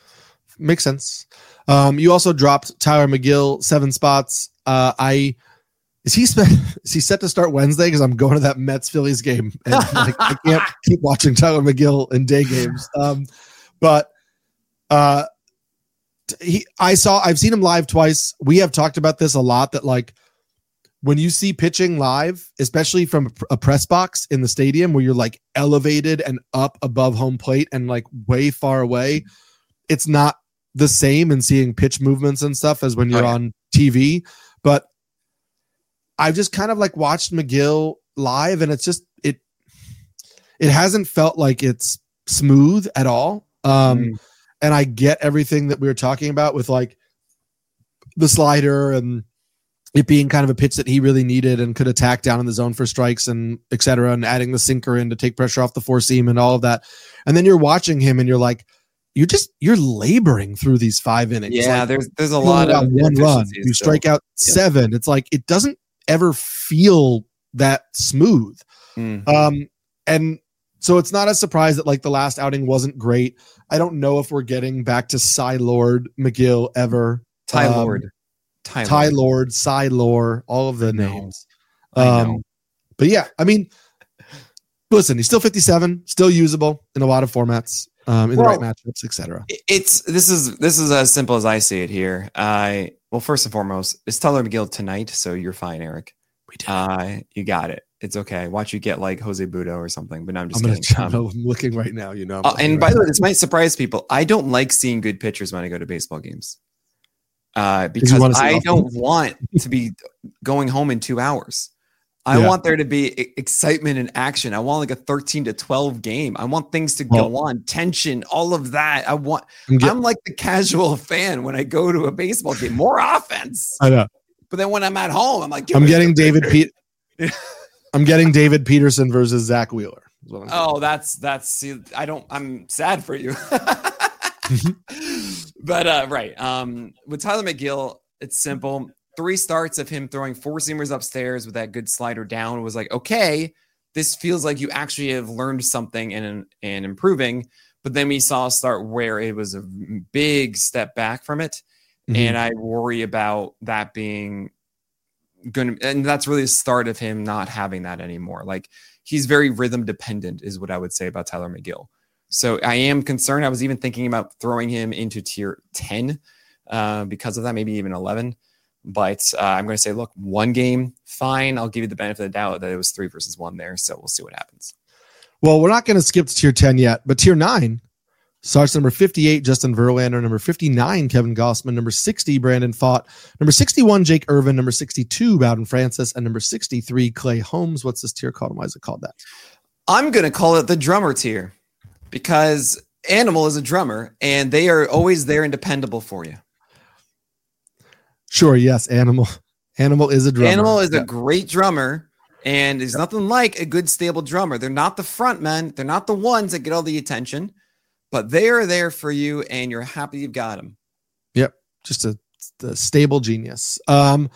Makes sense. Um, you also dropped Tyler McGill seven spots. Uh, I is he spe- is he set to start Wednesday? Because I'm going to that Mets Phillies game, and like, I can't keep watching Tyler McGill in day games. Um, but uh, he, I saw, I've seen him live twice. We have talked about this a lot. That like when you see pitching live, especially from a press box in the stadium, where you're like elevated and up above home plate and like way far away, it's not the same in seeing pitch movements and stuff as when you're oh, yeah. on T V. But I've just kind of like watched McGill live, and it's just it it hasn't felt like it's smooth at all. Um, mm. And I get everything that we were talking about with like the slider and it being kind of a pitch that he really needed and could attack down in the zone for strikes and et cetera, and adding the sinker in to take pressure off the four seam and all of that. And then you're watching him and you're like, you're just you're laboring through these five innings. Yeah, like, there's there's a lot of one run. You strike out yep. seven. It's like it doesn't ever feel that smooth. Mm-hmm. Um, and so it's not a surprise that like the last outing wasn't great. I don't know if we're getting back to Cy Lord McGill ever. Ty um, Lord, Ty, Ty Lord, Lord Cy Lord, all of the names. I know. Um, but yeah, I mean, listen, he's still fifty-seven, still usable in a lot of formats. Um, in well, the right matchups, et cetera. It's this is this is as simple as I see it here. I well, first and foremost, it's Tyler McGill tonight, so you're fine, Eric. We did. Uh, you got it. It's okay. Watch you get like Jose Budo or something. But no, I'm just I'm kidding. Um, I'm looking right now. You know. Uh, and right by the way, this might surprise people. I don't like seeing good pitchers when I go to baseball games. Uh, because I don't want to be going home in two hours. I yeah. want there to be excitement and action. I want like a thirteen to twelve game. I want things to well, go on, tension, all of that. I want, I'm, getting, I'm like the casual fan when I go to a baseball game, more offense. I know. But then when I'm at home, I'm like, I'm getting David Pete. I'm getting David Peterson versus Zach Wheeler. Oh, that's, that's, see, I don't, I'm sad for you. But, uh, right. Um, with Tyler McGill, it's simple. Three starts of him throwing four seamers upstairs with that good slider down was like, okay, this feels like you actually have learned something and, and improving. But then we saw a start where it was a big step back from it. Mm-hmm. And I worry about that being going to, and that's really the start of him not having that anymore. Like he's very rhythm dependent is what I would say about Tyler McGill. So I am concerned. I was even thinking about throwing him into tier ten uh, because of that, maybe even eleven. But uh, I'm going to say, look, one game, fine. I'll give you the benefit of the doubt that it was three versus one there. So we'll see what happens. Well, we're not going to skip to tier ten yet, but tier nine starts number fifty-eight, Justin Verlander, number fifty-nine, Kevin Gossman, number sixty, Brandon Pfaadt, number sixty-one, Jake Irvin, number sixty-two, Bowden Francis, and number sixty-three, Clay Holmes. What's this tier called? Why is it called that? I'm going to call it the drummer tier because Animal is a drummer and they are always there and dependable for you. Sure. Yes. Animal. Animal is a drummer. Animal is yeah. a great drummer. And there's yep. nothing like a good, stable drummer. They're not the front men. They're not the ones that get all the attention, but they are there for you and you're happy you've got them. Yep. Just a, a stable genius. Um,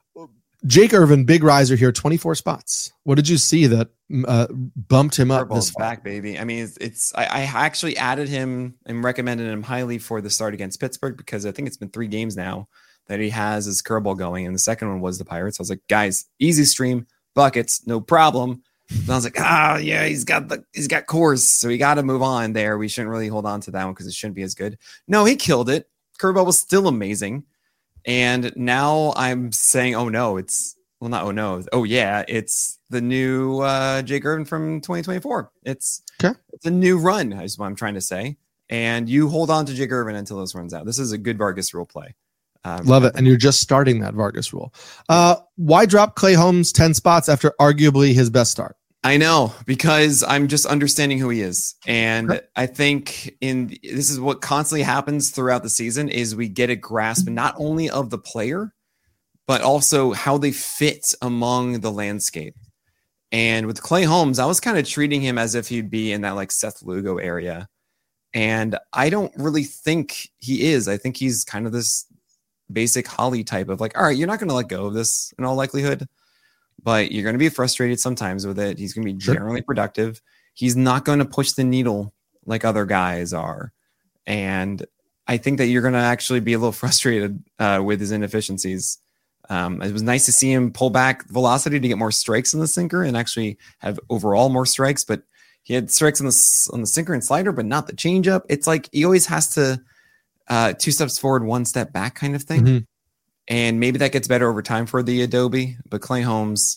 Jake Irvin, big riser here, twenty-four spots. What did you see that uh, bumped him up this far? Back, baby. I mean, it's, it's I, I actually added him and recommended him highly for the start against Pittsburgh because I think it's been three games now that he has his curveball going. And the second one was the Pirates. I was like, guys, easy stream, buckets, no problem. And I was like, ah, oh, yeah, he's got the he's got cores, so we got to move on there. We shouldn't really hold on to that one because it shouldn't be as good. No, he killed it. Curveball was still amazing. And now I'm saying, oh no, it's well, not oh no, oh yeah, it's the new uh, Jake Irvin from twenty twenty-four. It's okay. It's a new run, is what I'm trying to say. And you hold on to Jake Irvin until this runs out. This is a good Vargas rule play. Um, Love it, and you're just starting that Vargas rule. Uh, why drop Clay Holmes ten spots after arguably his best start? I know, because I'm just understanding who he is. And okay. I think in this is what constantly happens throughout the season is we get a grasp not only of the player, but also how they fit among the landscape. And with Clay Holmes, I was kind of treating him as if he'd be in that like Seth Lugo area. And I don't really think he is. I think he's kind of this basic Holly type of like, all right, you're not going to let go of this in all likelihood. But you're going to be frustrated sometimes with it. He's going to be sure. generally productive. He's not going to push the needle like other guys are. And I think that you're going to actually be a little frustrated uh, with his inefficiencies. Um, it was nice to see him pull back velocity to get more strikes in the sinker and actually have overall more strikes. But he had strikes on the, on the sinker and slider, but not the changeup. It's like he always has to uh, two steps forward, one step back kind of thing. Mm-hmm. And maybe that gets better over time for the Adobe, but Clay Holmes,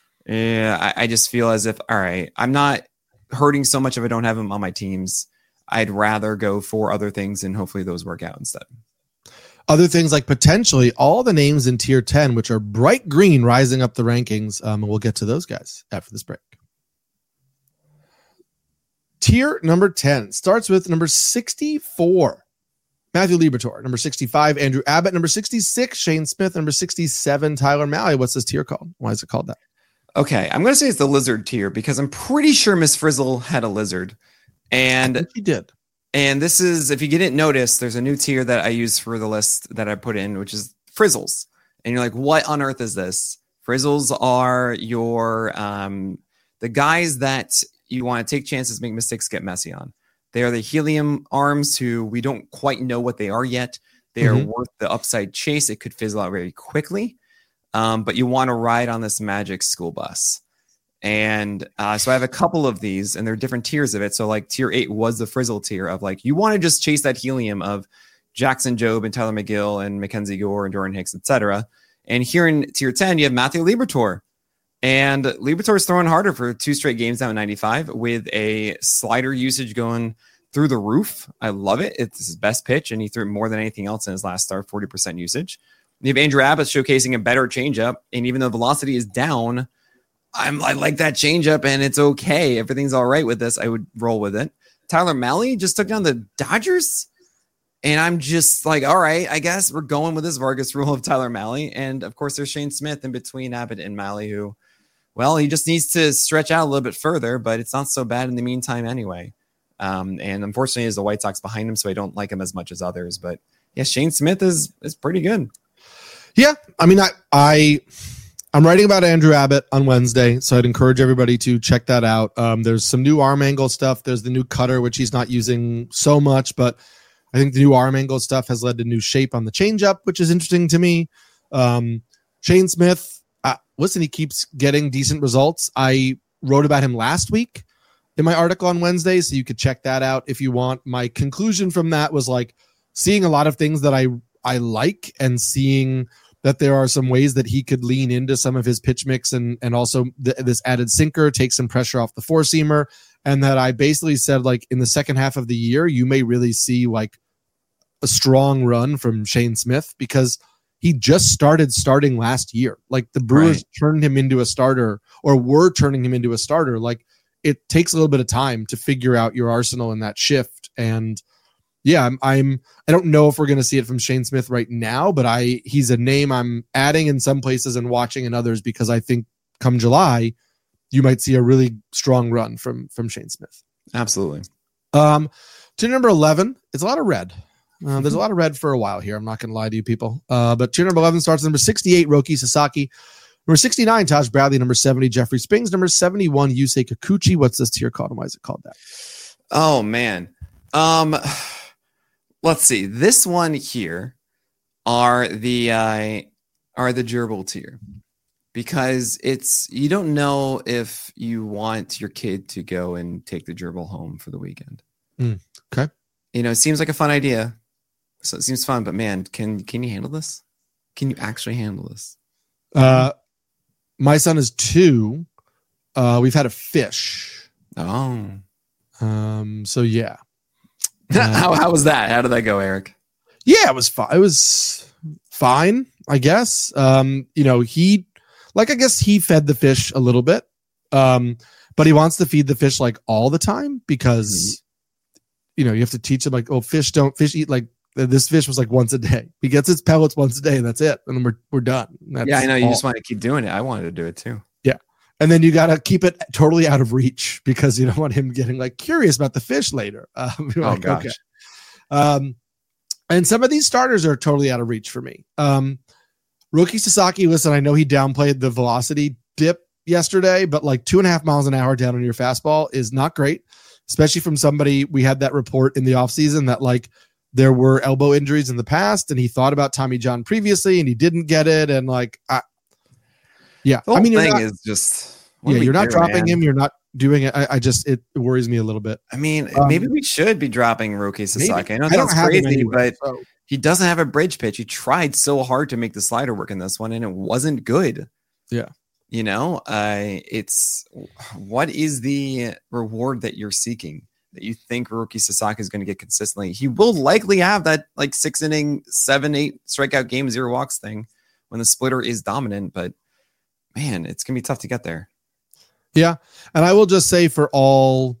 yeah, I, I just feel as if, all right, I'm not hurting so much if I don't have him on my teams. I'd rather go for other things and hopefully those work out instead. Other things like potentially all the names in tier ten, which are bright green, rising up the rankings. Um, and we'll get to those guys after this break. Tier number ten starts with number sixty-four. Matthew Liberatore, number sixty-five, Andrew Abbott, number sixty-six, Shane Smith, number sixty-seven, Tyler Mahle. What's this tier called? Why is it called that? Okay, I'm going to say it's the lizard tier because I'm pretty sure Miss Frizzle had a lizard. And she did. And this is, if you didn't notice, there's a new tier that I use for the list that I put in, which is Frizzles. And you're like, what on earth is this? Frizzles are your, um, the guys that you want to take chances, make mistakes, get messy on. They are the helium arms who we don't quite know what they are yet. They mm-hmm. are worth the upside chase. It could fizzle out very quickly. Um, but you want to ride on this magic school bus. And uh, so I have a couple of these and there are different tiers of it. So like tier eight was the Frizzle tier of like, you want to just chase that helium of Jackson Jobe and Tyler McGill and Mackenzie Gore and Dorian Hicks, et cetera. And here in tier ten, you have Matthew Liberatore. And Liberatore is throwing harder for two straight games now at ninety-five with a slider usage going through the roof. I love it. It's his best pitch, and he threw more than anything else in his last start, forty percent usage. You have Andrew Abbott showcasing a better changeup, and even though velocity is down, I'm, I like that changeup, and it's okay. Everything's all right with this. I would roll with it. Tyler Mahle just took down the Dodgers, and I'm just like, all right, I guess we're going with this Vargas rule of Tyler Mahle. And, of course, there's Shane Smith in between Abbott and Mahle, who, well, he just needs to stretch out a little bit further, but it's not so bad in the meantime anyway. Um, and unfortunately, there's the White Sox behind him, so I don't like him as much as others. But, yeah, Shane Smith is is pretty good. Yeah, I mean, I, I, I'm writing about Andrew Abbott on Wednesday, so I'd encourage everybody to check that out. Um, there's some new arm angle stuff. There's the new cutter, which he's not using so much, but I think the new arm angle stuff has led to new shape on the changeup, which is interesting to me. Um, Shane Smith, uh, listen, he keeps getting decent results. I wrote about him last week in my article on Wednesday, so you could check that out if you want. My conclusion from that was like seeing a lot of things that I I like and seeing that there are some ways that he could lean into some of his pitch mix and and also th- this added sinker, take some pressure off the four seamer. And that I basically said, like, in the second half of the year, you may really see like a strong run from Shane Smith because he just started starting last year. Like the Brewers right. turned him into a starter or were turning him into a starter. Like it takes a little bit of time to figure out your arsenal in that shift. And yeah, I'm, I'm I don't know if we're going to see it from Shane Smith right now, but I he's a name I'm adding in some places and watching in others because I think come July, you might see a really strong run from, from Shane Smith. Absolutely. Um, to number eleven, it's a lot of red. Uh, there's a lot of red for a while here. I'm not going to lie to you people. Uh, but tier number eleven starts at number sixty-eight, Roki Sasaki. Number sixty-nine, Taj Bradley. Number seventy, Jeffrey Springs. Number seventy-one, Yusei Kikuchi. What's this tier called? Why is it called that? Oh, man. Um, let's see. This one here are the uh, are the gerbil tier. Because it's you don't know if you want your kid to go and take the gerbil home for the weekend. Mm, okay. You know, it seems like a fun idea. So it seems fun, but man, can can you handle this? Can you actually handle this? Uh, my son is two. Uh, we've had a fish. Oh. Um. So yeah. Uh, how how was that? How did that go, Eric? Yeah, it was fine. It was fine, I guess. Um. You know, he. Like, I guess he fed the fish a little bit, um, but he wants to feed the fish like all the time because, mm-hmm. you know, you have to teach him like, oh, fish don't fish eat like this fish was like once a day. He gets his pellets once a day and that's it. And then we're, we're done. That's yeah, I know. You all. Just want to keep doing it. I wanted to do it too. Yeah. And then you got to keep it totally out of reach because you don't want him getting like curious about the fish later. Um, oh, like, gosh. Okay. Um, and some of these starters are totally out of reach for me. Um, Roki Sasaki, listen, I know he downplayed the velocity dip yesterday, but like two and a half miles an hour down on your fastball is not great, especially from somebody. We had that report in the offseason that like there were elbow injuries in the past and he thought about Tommy John previously and he didn't get it. And like, I, yeah, the whole I mean, thing not, is just, yeah, you're not do, dropping man? him. You're not doing it. I, I just, it worries me a little bit. I mean, um, maybe we should be dropping Roki Sasaki. Maybe. I know it sounds crazy, anyway, but so. He doesn't have a bridge pitch. He tried so hard to make the slider work in this one, and it wasn't good. Yeah. You know, uh, it's what is the reward that you're seeking that you think Roki Sasaki is going to get consistently? He will likely have that like six inning, seven, eight strikeout game, zero walks thing when the splitter is dominant. But man, it's going to be tough to get there. Yeah. And I will just say for all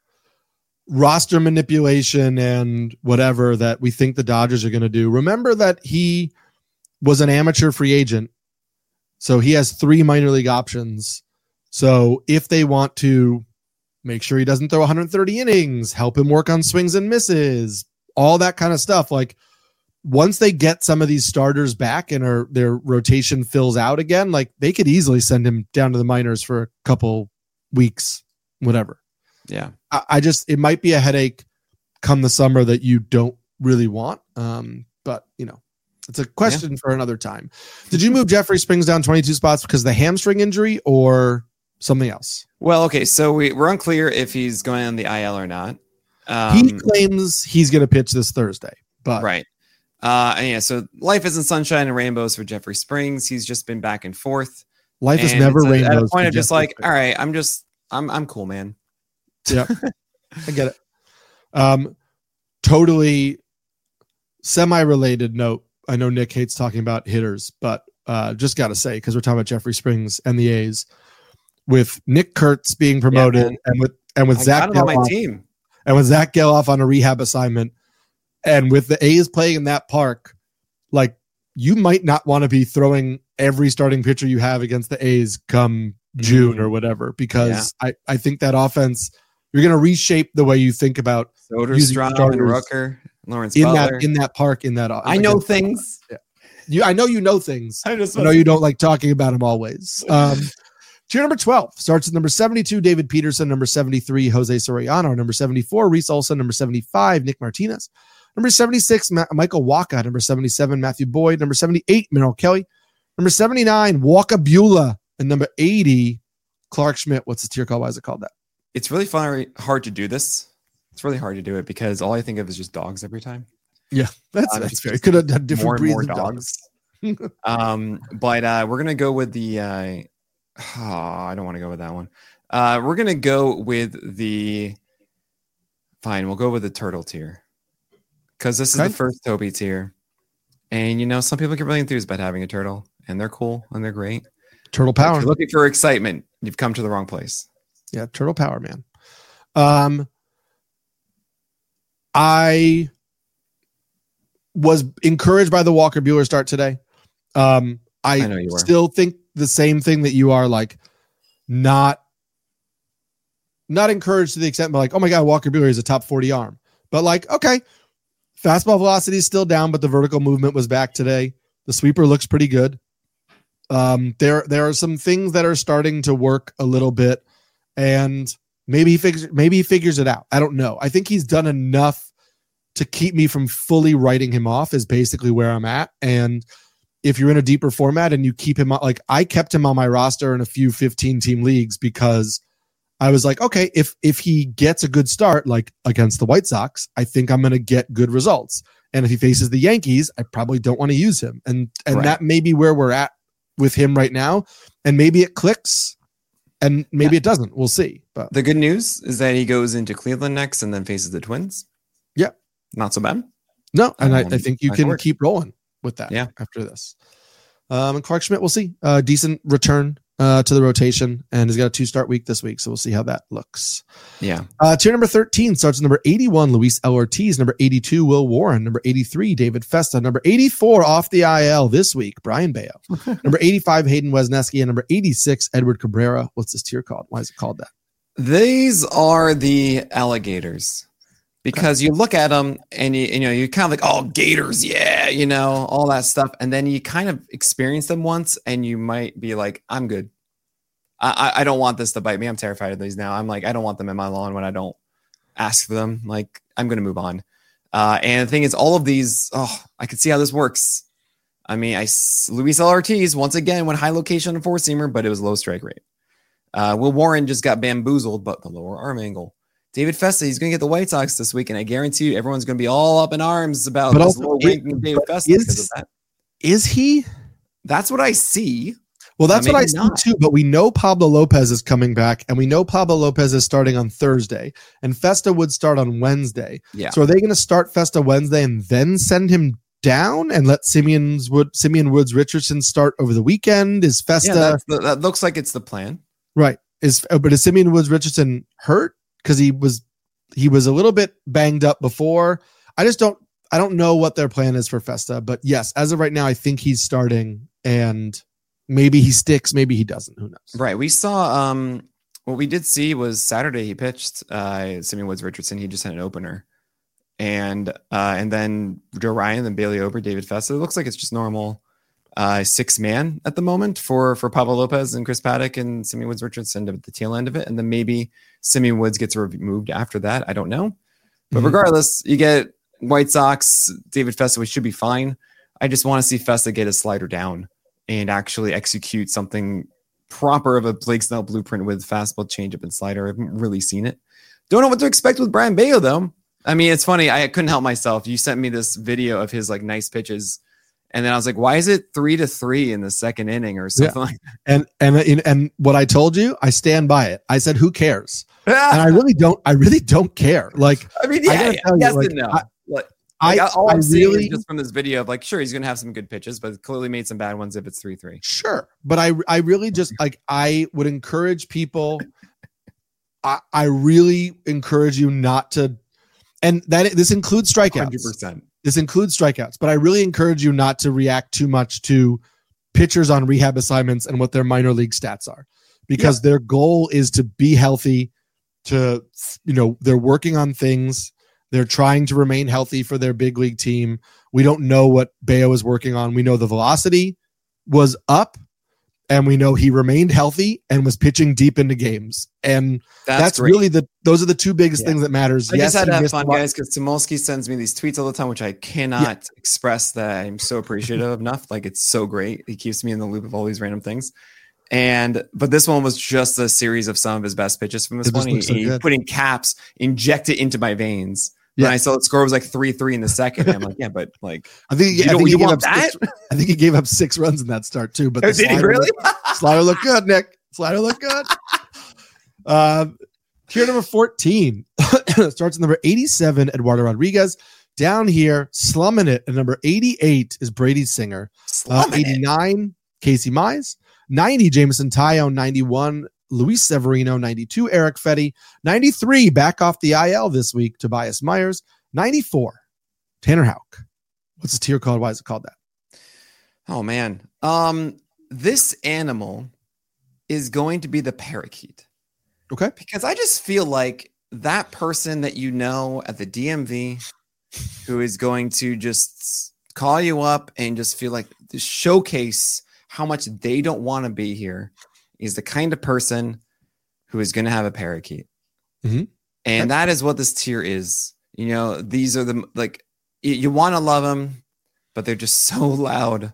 roster manipulation and whatever that we think the Dodgers are going to do, remember that he was an amateur free agent. So he has three minor league options. So if they want to make sure he doesn't throw one hundred thirty innings, help him work on swings and misses, all that kind of stuff. Like once they get some of these starters back and are, their rotation fills out again, like they could easily send him down to the minors for a couple weeks, whatever. Yeah. I, I just, it might be a headache come the summer that you don't really want. Um, but you know, it's a question yeah. for another time. Did you move Jeffrey Springs down twenty-two spots because of the hamstring injury or something else? Well, okay. So we, we're unclear if he's going on the I L or not. Um, he claims he's going to pitch this Thursday, but right. Uh, and yeah. So life isn't sunshine and rainbows for Jeffrey Springs. He's just been back and forth. Life is and never a, rainbows. At a point of just Jeffrey like, Springs. all right, I'm just, I'm, I'm cool, man. Yeah, I get it. Um, totally semi-related note. I know Nick hates talking about hitters, but uh, just got to say, because we're talking about Jeffrey Springs and the A's, with Nick Kurtz being promoted yeah, and with and with I Zach got him on my Geloff, team, and with Zach Geloff on a rehab assignment, and with the A's playing in that park, like you might not want to be throwing every starting pitcher you have against the A's come June mm-hmm. or whatever, because yeah. I, I think that offense, you're going to reshape the way you think about Soderstrom and Rucker, Lawrence in Butler. that in that park in that. I know things. Yeah. You, I know you know things. I, just I know you don't like talking about them always. Um, tier number twelve starts at number seventy-two, David Peterson. Number seventy-three, Jose Soriano. Number seventy-four, Reese Olson. Number seventy-five, Nick Martinez. Number seventy-six, Ma- Michael Wacha. Number seventy-seven, Matthew Boyd. Number seventy-eight, Merrill Kelly. Number seventy-nine, Walker Bueller. And number eighty, Clark Schmidt. What's the tier called? Why is it called that? It's really fun, hard to do this. It's really hard to do it because all I think of is just dogs every time. Yeah, that's, uh, that's fair. It could have done different more and breeds more of dogs. dogs. um, but uh, we're going to go with the... Uh, oh, I don't want to go with that one. Uh, we're going to go with the... Fine, we'll go with the turtle tier. Because this is okay. the first Toby tier. And, you know, some people get really enthused about having a turtle. And they're cool and they're great. Turtle power. If you're looking for excitement, you've come to the wrong place. Yeah, turtle power, man. Um, I was encouraged by the Walker Bueller start today. Um, I, I know you were. Still think the same thing that you are, like not not encouraged to the extent, but like, oh my God, Walker Bueller is a top forty arm. But like, okay, fastball velocity is still down, but the vertical movement was back today. The sweeper looks pretty good. Um, there, there are some things that are starting to work a little bit, and maybe he figures, maybe he figures it out. I don't know. I think he's done enough to keep me from fully writing him off is basically where I'm at. And if you're in a deeper format and you keep him, like I kept him on my roster in a few fifteen team leagues because I was like, okay, if, if he gets a good start, like against the White Sox, I think I'm going to get good results. And if he faces the Yankees, I probably don't want to use him. And, and right. that may be where we're at with him right now. And maybe it clicks and maybe yeah. it doesn't. We'll see. But the good news is that he goes into Cleveland next and then faces the Twins. Yeah. Not so bad. No. And um, I, I think you can work. keep rolling with that yeah. after this. Um, and Clark Schmidt, we'll see. Uh, decent return uh, to the rotation, and he's got a two-start week this week, so we'll see how that looks. Yeah. Uh, tier number thirteen starts with number eighty-one, Luis L. Ortiz. Number eighty-two, Will Warren. Number eighty-three, David Festa. Number eighty-four, off the I L this week, Brian Bayo. Number eighty-five, Hayden Wesneski. And number eighty-six, Edward Cabrera. What's this tier called? Why is it called that? These are the alligators. Because you look at them and you, you know, you're kind of like, oh, gators, yeah, you know, all that stuff. And then you kind of experience them once and you might be like, I'm good. I, I don't want this to bite me. I'm terrified of these now. I'm like, I don't want them in my lawn when I don't ask for them. Like, I'm going to move on. Uh, and the thing is, all of these, oh, I can see how this works. I mean, I Luis L. Ortiz, once again, went high location and four seamer, but it was low strike rate. Uh, Will Warren just got bamboozled, but the lower arm angle. David Festa, he's going to get the White Sox this week, and I guarantee you everyone's going to be all up in arms about but this also, low ranking David Festa is, because of that. Is he? That's what I see. Well, that's uh, what I see not. too, but we know Pablo Lopez is coming back, and we know Pablo Lopez is starting on Thursday, and Festa would start on Wednesday. Yeah. So are they going to start Festa Wednesday and then send him down and let Simeon's Wood, Simeon Woods Richardson start over the weekend? Is Festa... Yeah, that's the, that looks like it's the plan. Right. Is But is Simeon Woods Richardson hurt? Because he was... He was a little bit banged up before. I just don't, I don't know what their plan is for Festa, but yes, as of right now, I think he's starting and maybe he sticks, maybe he doesn't. Who knows? Right. We saw, um, what we did see was Saturday he pitched uh, Simeon Woods Richardson. He just had an opener. And, uh, and then Joe Ryan, then Bailey Ober, David Festa. It looks like it's just normal uh, six man at the moment for, for Pablo Lopez and Chris Paddock and Simeon Woods Richardson at the tail end of it. And then maybe Simeon Woods gets removed after that. I don't know. But mm-hmm. regardless, you get White Sox, David Festa, which should be fine. I just want to see Festa get his slider down and actually execute something proper of a Blake Snell blueprint with fastball, changeup, and slider. I haven't really seen it. Don't know what to expect with Brian Bayo, though. I mean, it's funny. I couldn't help myself. You sent me this video of his like nice pitches. And then I was like, why is it three to three in the second inning or something yeah. like that? And, and, and what I told you, I stand by it. I said, who cares? and I really don't, I really don't care. Like, I mean, yeah, I yeah yes you, like, and no. I, like, I, all I'm I seeing really, is just from this video of like, sure, he's going to have some good pitches, but clearly made some bad ones if it's three three. Sure. But I, I really just like, I would encourage people. I, I really encourage you not to, and that this includes strikeouts. one hundred percent. This includes strikeouts, but I really encourage you not to react too much to pitchers on rehab assignments and what their minor league stats are, because yeah. their goal is to be healthy, to, you know, they're working on things. They're trying to remain healthy for their big league team. We don't know what Bayo is working on. We know the velocity was up and we know he remained healthy and was pitching deep into games. And that's, that's really the those are the two biggest yeah. things that matters. I yes, just had to have fun, guys, because Samolsky sends me these tweets all the time, which I cannot yeah. express that I'm so appreciative of enough. Like, it's so great. He keeps me in the loop of all these random things. And but this one was just a series of some of his best pitches from this one. He, so he put in caps, inject it into my veins. Yeah, and I saw the score was like three three in the second. I'm like, yeah, but like, I think, you, I don't, think you he want gave up that? Six, I think he gave up six runs in that start too. But oh, did he really? Looked, slider looked good, Nick. Slider looked good. uh, tier number fourteen starts at number eighty-seven, Eduardo Rodriguez. Down here, slumming it at number eighty-eight is Brady Singer. Uh, eighty-nine, it. Casey Mize. ninety, Jameson Taillon. ninety-one, Luis Severino. ninety-two, Eric Fetty. ninety-three, back off the I L this week, Tobias Myers. ninety-four, Tanner Houck. What's the tier called? Why is it called that? Oh, man. Um, this animal is going to be the parakeet. Okay. Because I just feel like that person that you know at the D M V who is going to just call you up and just feel like to showcase how much they don't want to be here is the kind of person who is going to have a parakeet. Mm-hmm. And okay. that is what this tier is. You know, these are the, like, you, you want to love them, but they're just so loud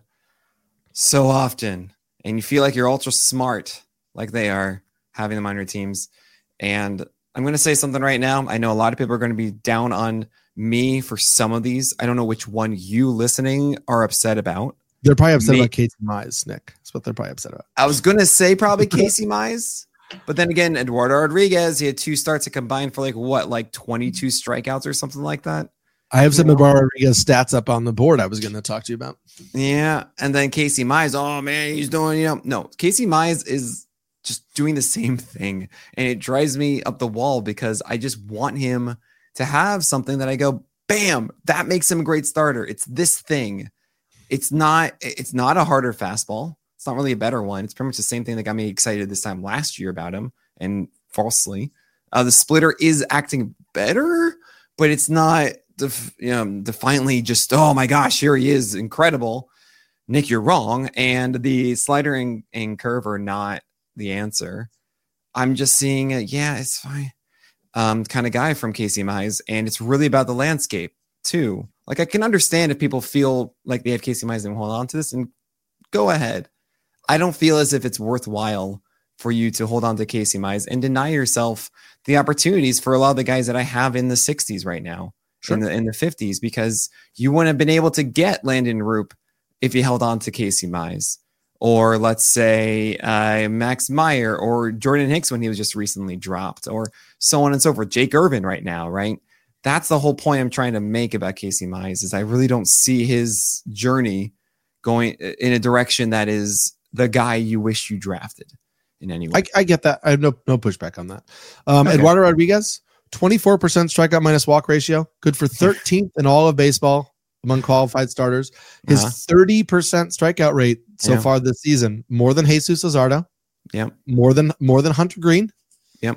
so often. And you feel like you're ultra smart, like they are, having them on your teams. And I'm going to say something right now. I know a lot of people are going to be down on me for some of these. I don't know which one you listening are upset about. They're probably upset me, about Casey Mize, Nick. That's what they're probably upset about. I was going to say probably Casey Mize. But then again, Eduardo Rodriguez, he had two starts to combine for like what, like twenty-two strikeouts or something like that. I have some Eduardo Rodriguez stats up on the board I was going to talk to you about. Yeah. And then Casey Mize, oh man, he's doing, you know, no, Casey Mize is just doing the same thing. And it drives me up the wall because I just want him to have something that I go, bam, that makes him a great starter. It's this thing. It's not, it's not a harder fastball. It's not really a better one. It's pretty much the same thing that got me excited this time last year about him, and falsely. Uh, the splitter is acting better, but it's not def- you know, defiantly just, oh my gosh, here he is, incredible. Nick, you're wrong. And the slider and, and curve are not the answer. I'm just seeing a, yeah, it's fine um, kind of guy from Casey Mize, and it's really about the landscape too. Like, I can understand if people feel like they have Casey Mize and hold on to this, and go ahead. I don't feel as if it's worthwhile for you to hold on to Casey Mize and deny yourself the opportunities for a lot of the guys that I have in the sixties right now, sure. in the in the fifties, because you wouldn't have been able to get Landon Roop if you held on to Casey Mize, or let's say uh, Max Meyer or Jordan Hicks when he was just recently dropped, or so on and so forth. Jake Irvin right now, right? That's the whole point I'm trying to make about Casey Mize, is I really don't see his journey going in a direction that is the guy you wish you drafted in any way. I, I get that. I have no no pushback on that. Um, Okay. Eduardo Rodriguez, twenty-four percent strikeout minus walk ratio, good for thirteenth in all of baseball among qualified starters. His Uh-huh. thirty percent strikeout rate so Yeah. far this season, more than Jesus Luzardo, Yep. more than more than Hunter Green. Yep.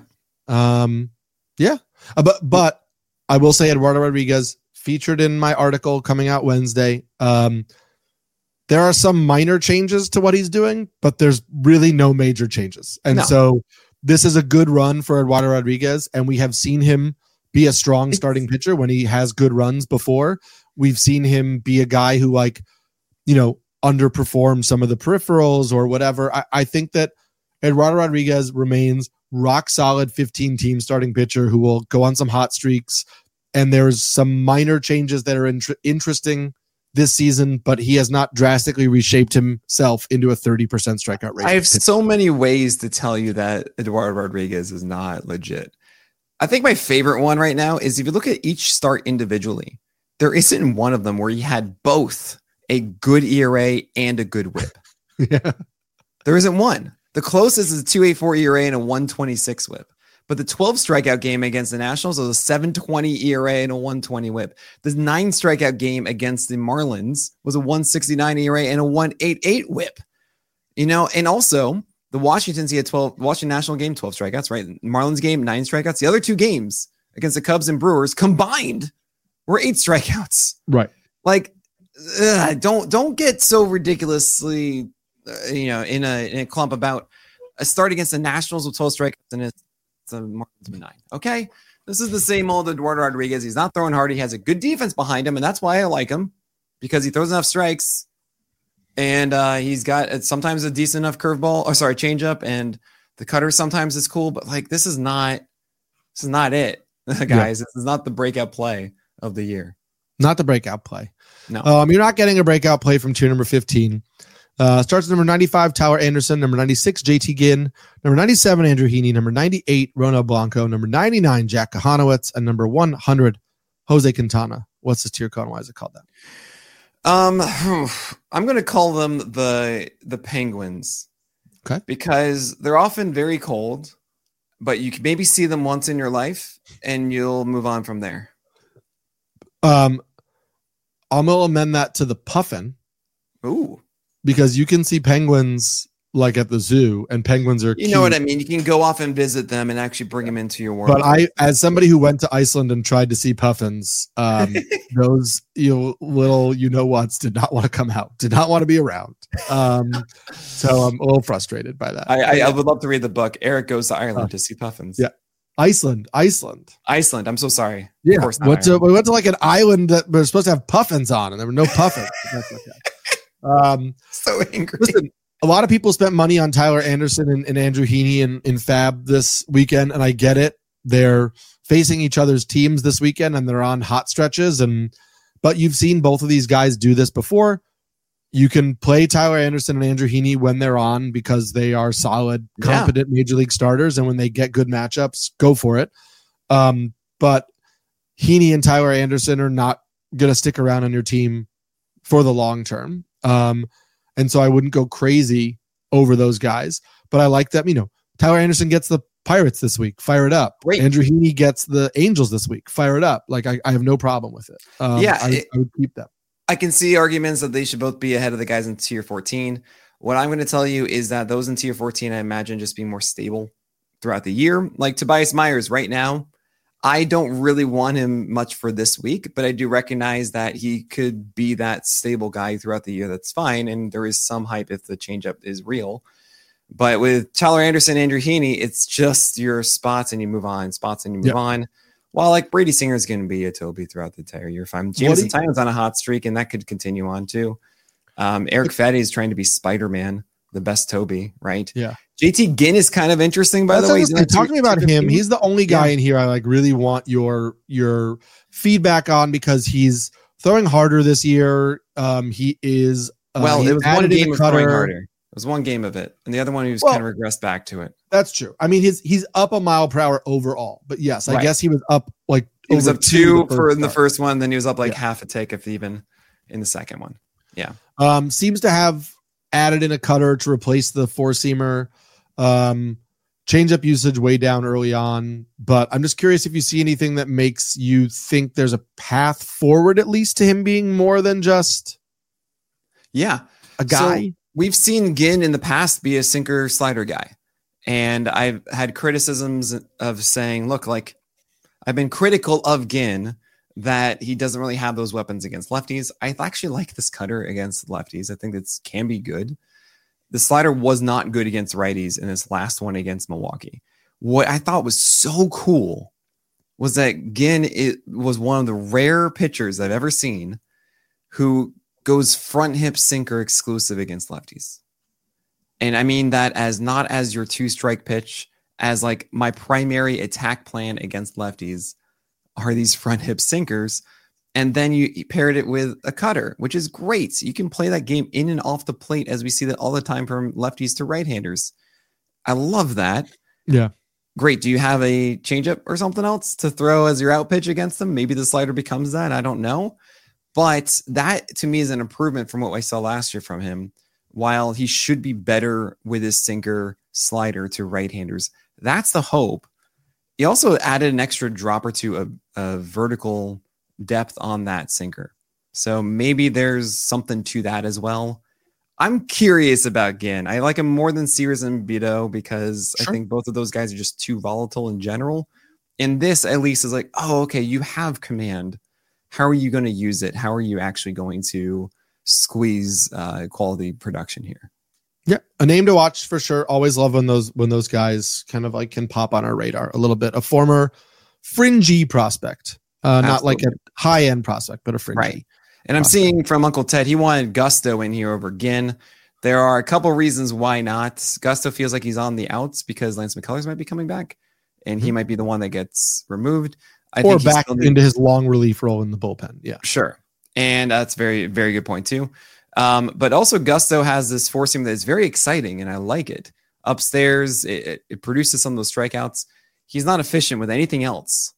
Um, yeah, Uh, but but I will say Eduardo Rodriguez featured in my article coming out Wednesday. Um, there are some minor changes to what he's doing, but there's really no major changes. And No. so this is a good run for Eduardo Rodriguez, and we have seen him be a strong starting pitcher when he has good runs before. We've seen him be a guy who, like, you know, underperformed some of the peripherals or whatever. I, I think that Eduardo Rodriguez remains rock solid fifteen team starting pitcher who will go on some hot streaks. And there's some minor changes that are int- interesting this season, but he has not drastically reshaped himself into a thirty percent strikeout rate. I have so many ways to tell you that Eduardo Rodriguez is not legit. I think my favorite one right now is if you look at each start individually, there isn't one of them where he had both a good E R A and a good whip. Yeah. There isn't one. The closest is a two point eight four E R A and a one twenty-six whip. But the twelve strikeout game against the Nationals was a seven twenty E R A and a one twenty whip. The nine strikeout game against the Marlins was a one sixty-nine E R A and a one eighty-eight whip. You know, and also the Washington's, he had twelve, Washington National game, twelve strikeouts, right? Marlins game, nine strikeouts. The other two games against the Cubs and Brewers combined were eight strikeouts. Right. Like, ugh, don't don't get so ridiculously uh, you know, in a, in a clump about a start against the Nationals with twelve strikeouts and it's a Marlins with nine. Okay. This is the same old Eduardo Rodriguez. He's not throwing hard. He has a good defense behind him, and that's why I like him, because he throws enough strikes, and uh, he's got sometimes a decent enough curveball, or sorry, changeup, and the cutter sometimes is cool. But like, this is not, this is not it, guys. Yeah. This is not the breakout play of the year. Not the breakout play. No, um, you're not getting a breakout play from tier number fifteen. Uh, starts number ninety-five, Tyler Anderson. Number ninety-six, J T Ginn. Number ninety-seven, Andrew Heaney. Number ninety-eight, Ronald Blanco. Number ninety-nine, Jack Kahanowitz. And number one hundred, Jose Quintana. What's this tier code? Why is it called that? Um, I'm going to call them the the Penguins. Okay. Because they're often very cold, but you can maybe see them once in your life, and you'll move on from there. Um, I'm going to amend that to the Puffin. Ooh. Because you can see penguins like at the zoo, and penguins are, you cute. Know what I mean? You can go off and visit them and actually bring them into your world. But I, as somebody who went to Iceland and tried to see puffins, um, those you know, little, you know, what's did not want to come out, did not want to be around. Um, so I'm a little frustrated by that. I, I, I would love to read the book. Eric Goes to Ireland uh, to see puffins. Yeah. Iceland, Iceland, Iceland. I'm so sorry. Yeah. Of course not. Went to, we went to like an island that was supposed to have puffins on, and there were no puffins. That's okay. Um, so angry. Listen, a lot of people spent money on Tyler Anderson and, and Andrew Heaney in, in Fab this weekend, and I get it. They're facing each other's teams this weekend, and they're on hot stretches. And but you've seen both of these guys do this before. You can play Tyler Anderson and Andrew Heaney when they're on because they are solid, competent yeah. major league starters, and when they get good matchups, go for it. Um, but Heaney and Tyler Anderson are not going to stick around on your team for the long term. Um, and so I wouldn't go crazy over those guys, but I like that. You know, Tyler Anderson gets the Pirates this week. Fire it up. Great. Andrew Heaney gets the Angels this week. Fire it up. Like I, I have no problem with it. Um, yeah. I, it, I would keep them. I can see arguments that they should both be ahead of the guys in tier fourteen. What I'm going to tell you is that those in tier fourteen, I imagine just being more stable throughout the year. Like Tobias Myers right now, I don't really want him much for this week, but I do recognize that he could be that stable guy throughout the year. That's fine. And there is some hype if the changeup is real. But with Tyler Anderson, Andrew Heaney, it's just your spots and you move on, spots and you move yep. on. While like Brady Singer is going to be a Toby throughout the entire year. Fine. Jameson Taillon's on a hot streak, and that could continue on too. Um, Eric Fetty is trying to be Spider-Man, the best Toby, right? Yeah. J T Ginn is kind of interesting, by That's the way. He's talk to me about him. He's the only guy yeah. in here I like really want your your feedback on because he's throwing harder this year. Um, he is uh, well. It was one game of throwing harder. It was one game of it, and the other one he was well, kind of regressed back to it. That's true. I mean, he's he's up a mile per hour overall, but yes, I right. guess he was up like he was up two, two for in the first one, then he was up like yeah. half a take if even in the second one. Yeah, um, seems to have added in a cutter to replace the four seamer. Um, change up usage way down early on, but I'm just curious if you see anything that makes you think there's a path forward, at least to him being more than just yeah a guy. So we've seen Ginn in the past be a sinker slider guy. And I've had criticisms of saying, look, like I've been critical of Ginn that he doesn't really have those weapons against lefties. I actually like this cutter against lefties. I think this can be good. The slider was not good against righties in this last one against Milwaukee. What I thought was so cool was that Ginn it was one of the rare pitchers I've ever seen who goes front hip sinker exclusive against lefties. And I mean that as not as your two strike pitch, as like my primary attack plan against lefties are these front hip sinkers. And then you paired it with a cutter, which is great. So you can play that game in and off the plate as we see that all the time from lefties to right-handers. I love that. Yeah. Great. Do you have a changeup or something else to throw as your out pitch against them? Maybe the slider becomes that. I don't know. But that to me is an improvement from what I saw last year from him. While he should be better with his sinker slider to right-handers. That's the hope. He also added an extra drop or two of, of vertical depth on that sinker. So maybe there's something to that as well. I'm curious about Ginn. I like him more than Sears and Bido because sure. I think both of those guys are just too volatile in general. And this at least is like, oh, okay, you have command. How are you going to use it? How are you actually going to squeeze uh, quality production here? Yeah, a name to watch for sure. Always love when those when those guys kind of like can pop on our radar a little bit. A former fringy prospect, uh, not like a high end prospect, but a fringy. Right. And I'm prospect. seeing from Uncle Ted, he wanted Gusto in here over Ginn. There are a couple reasons why not. Gusto feels like he's on the outs because Lance McCullers might be coming back, and he mm-hmm. might be the one that gets removed. I or think back into his long relief role in the bullpen. Yeah, sure. And that's very, very good point too. Um, but also Gusto has this four seam that is very exciting, and I like it. Upstairs, it, it produces some of those strikeouts. He's not efficient with anything else,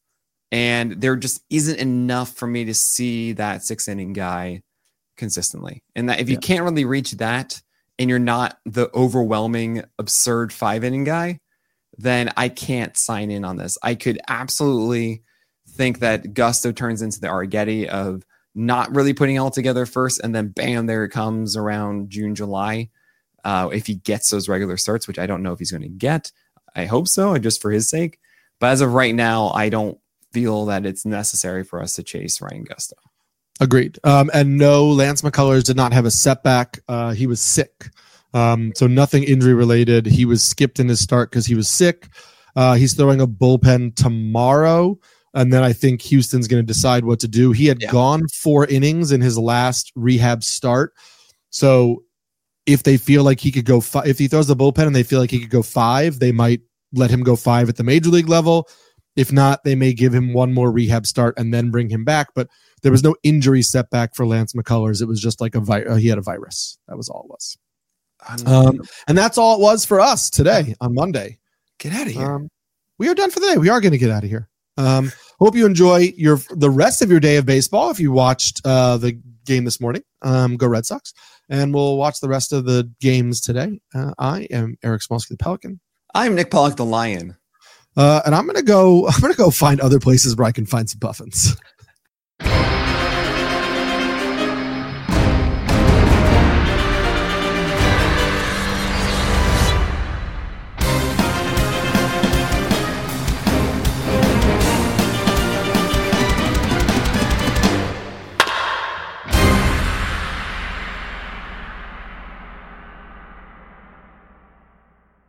and there just isn't enough for me to see that six inning guy consistently. And that if you yeah. can't really reach that, and you're not the overwhelming, absurd five inning guy, then I can't sign in on this. I could absolutely think that Gusto turns into the Arrighetti of not really putting it all together first, and then bam, there it comes around June, July. Uh, if he gets those regular starts, which I don't know if he's going to get. I hope so, just for his sake. But as of right now, I don't feel that it's necessary for us to chase Ryan Gusto. Agreed. Um, and no, Lance McCullers did not have a setback. Uh, he was sick. Um, so nothing injury related. He was skipped in his start because he was sick. Uh, he's throwing a bullpen tomorrow. And then I think Houston's going to decide what to do. He had yeah. gone four innings in his last rehab start. So if they feel like he could go, fi- if he throws the bullpen and they feel like he could go five, they might let him go five at the major league level. If not, they may give him one more rehab start and then bring him back. But there was no injury setback for Lance McCullers. It was just like a vi- uh, he had a virus. That was all it was. Um, and that's all it was for us today on Monday. Get out of here. Um, we are done for the day. We are going to get out of here. Um, hope you enjoy your the rest of your day of baseball. If you watched uh, the game this morning, um, go Red Sox. And we'll watch the rest of the games today. Uh, I am Eric Smolsky, the Pelican. I'm Nick Pollock, the Lion. Uh, and I'm gonna go. I'm gonna go find other places where I can find some puffins.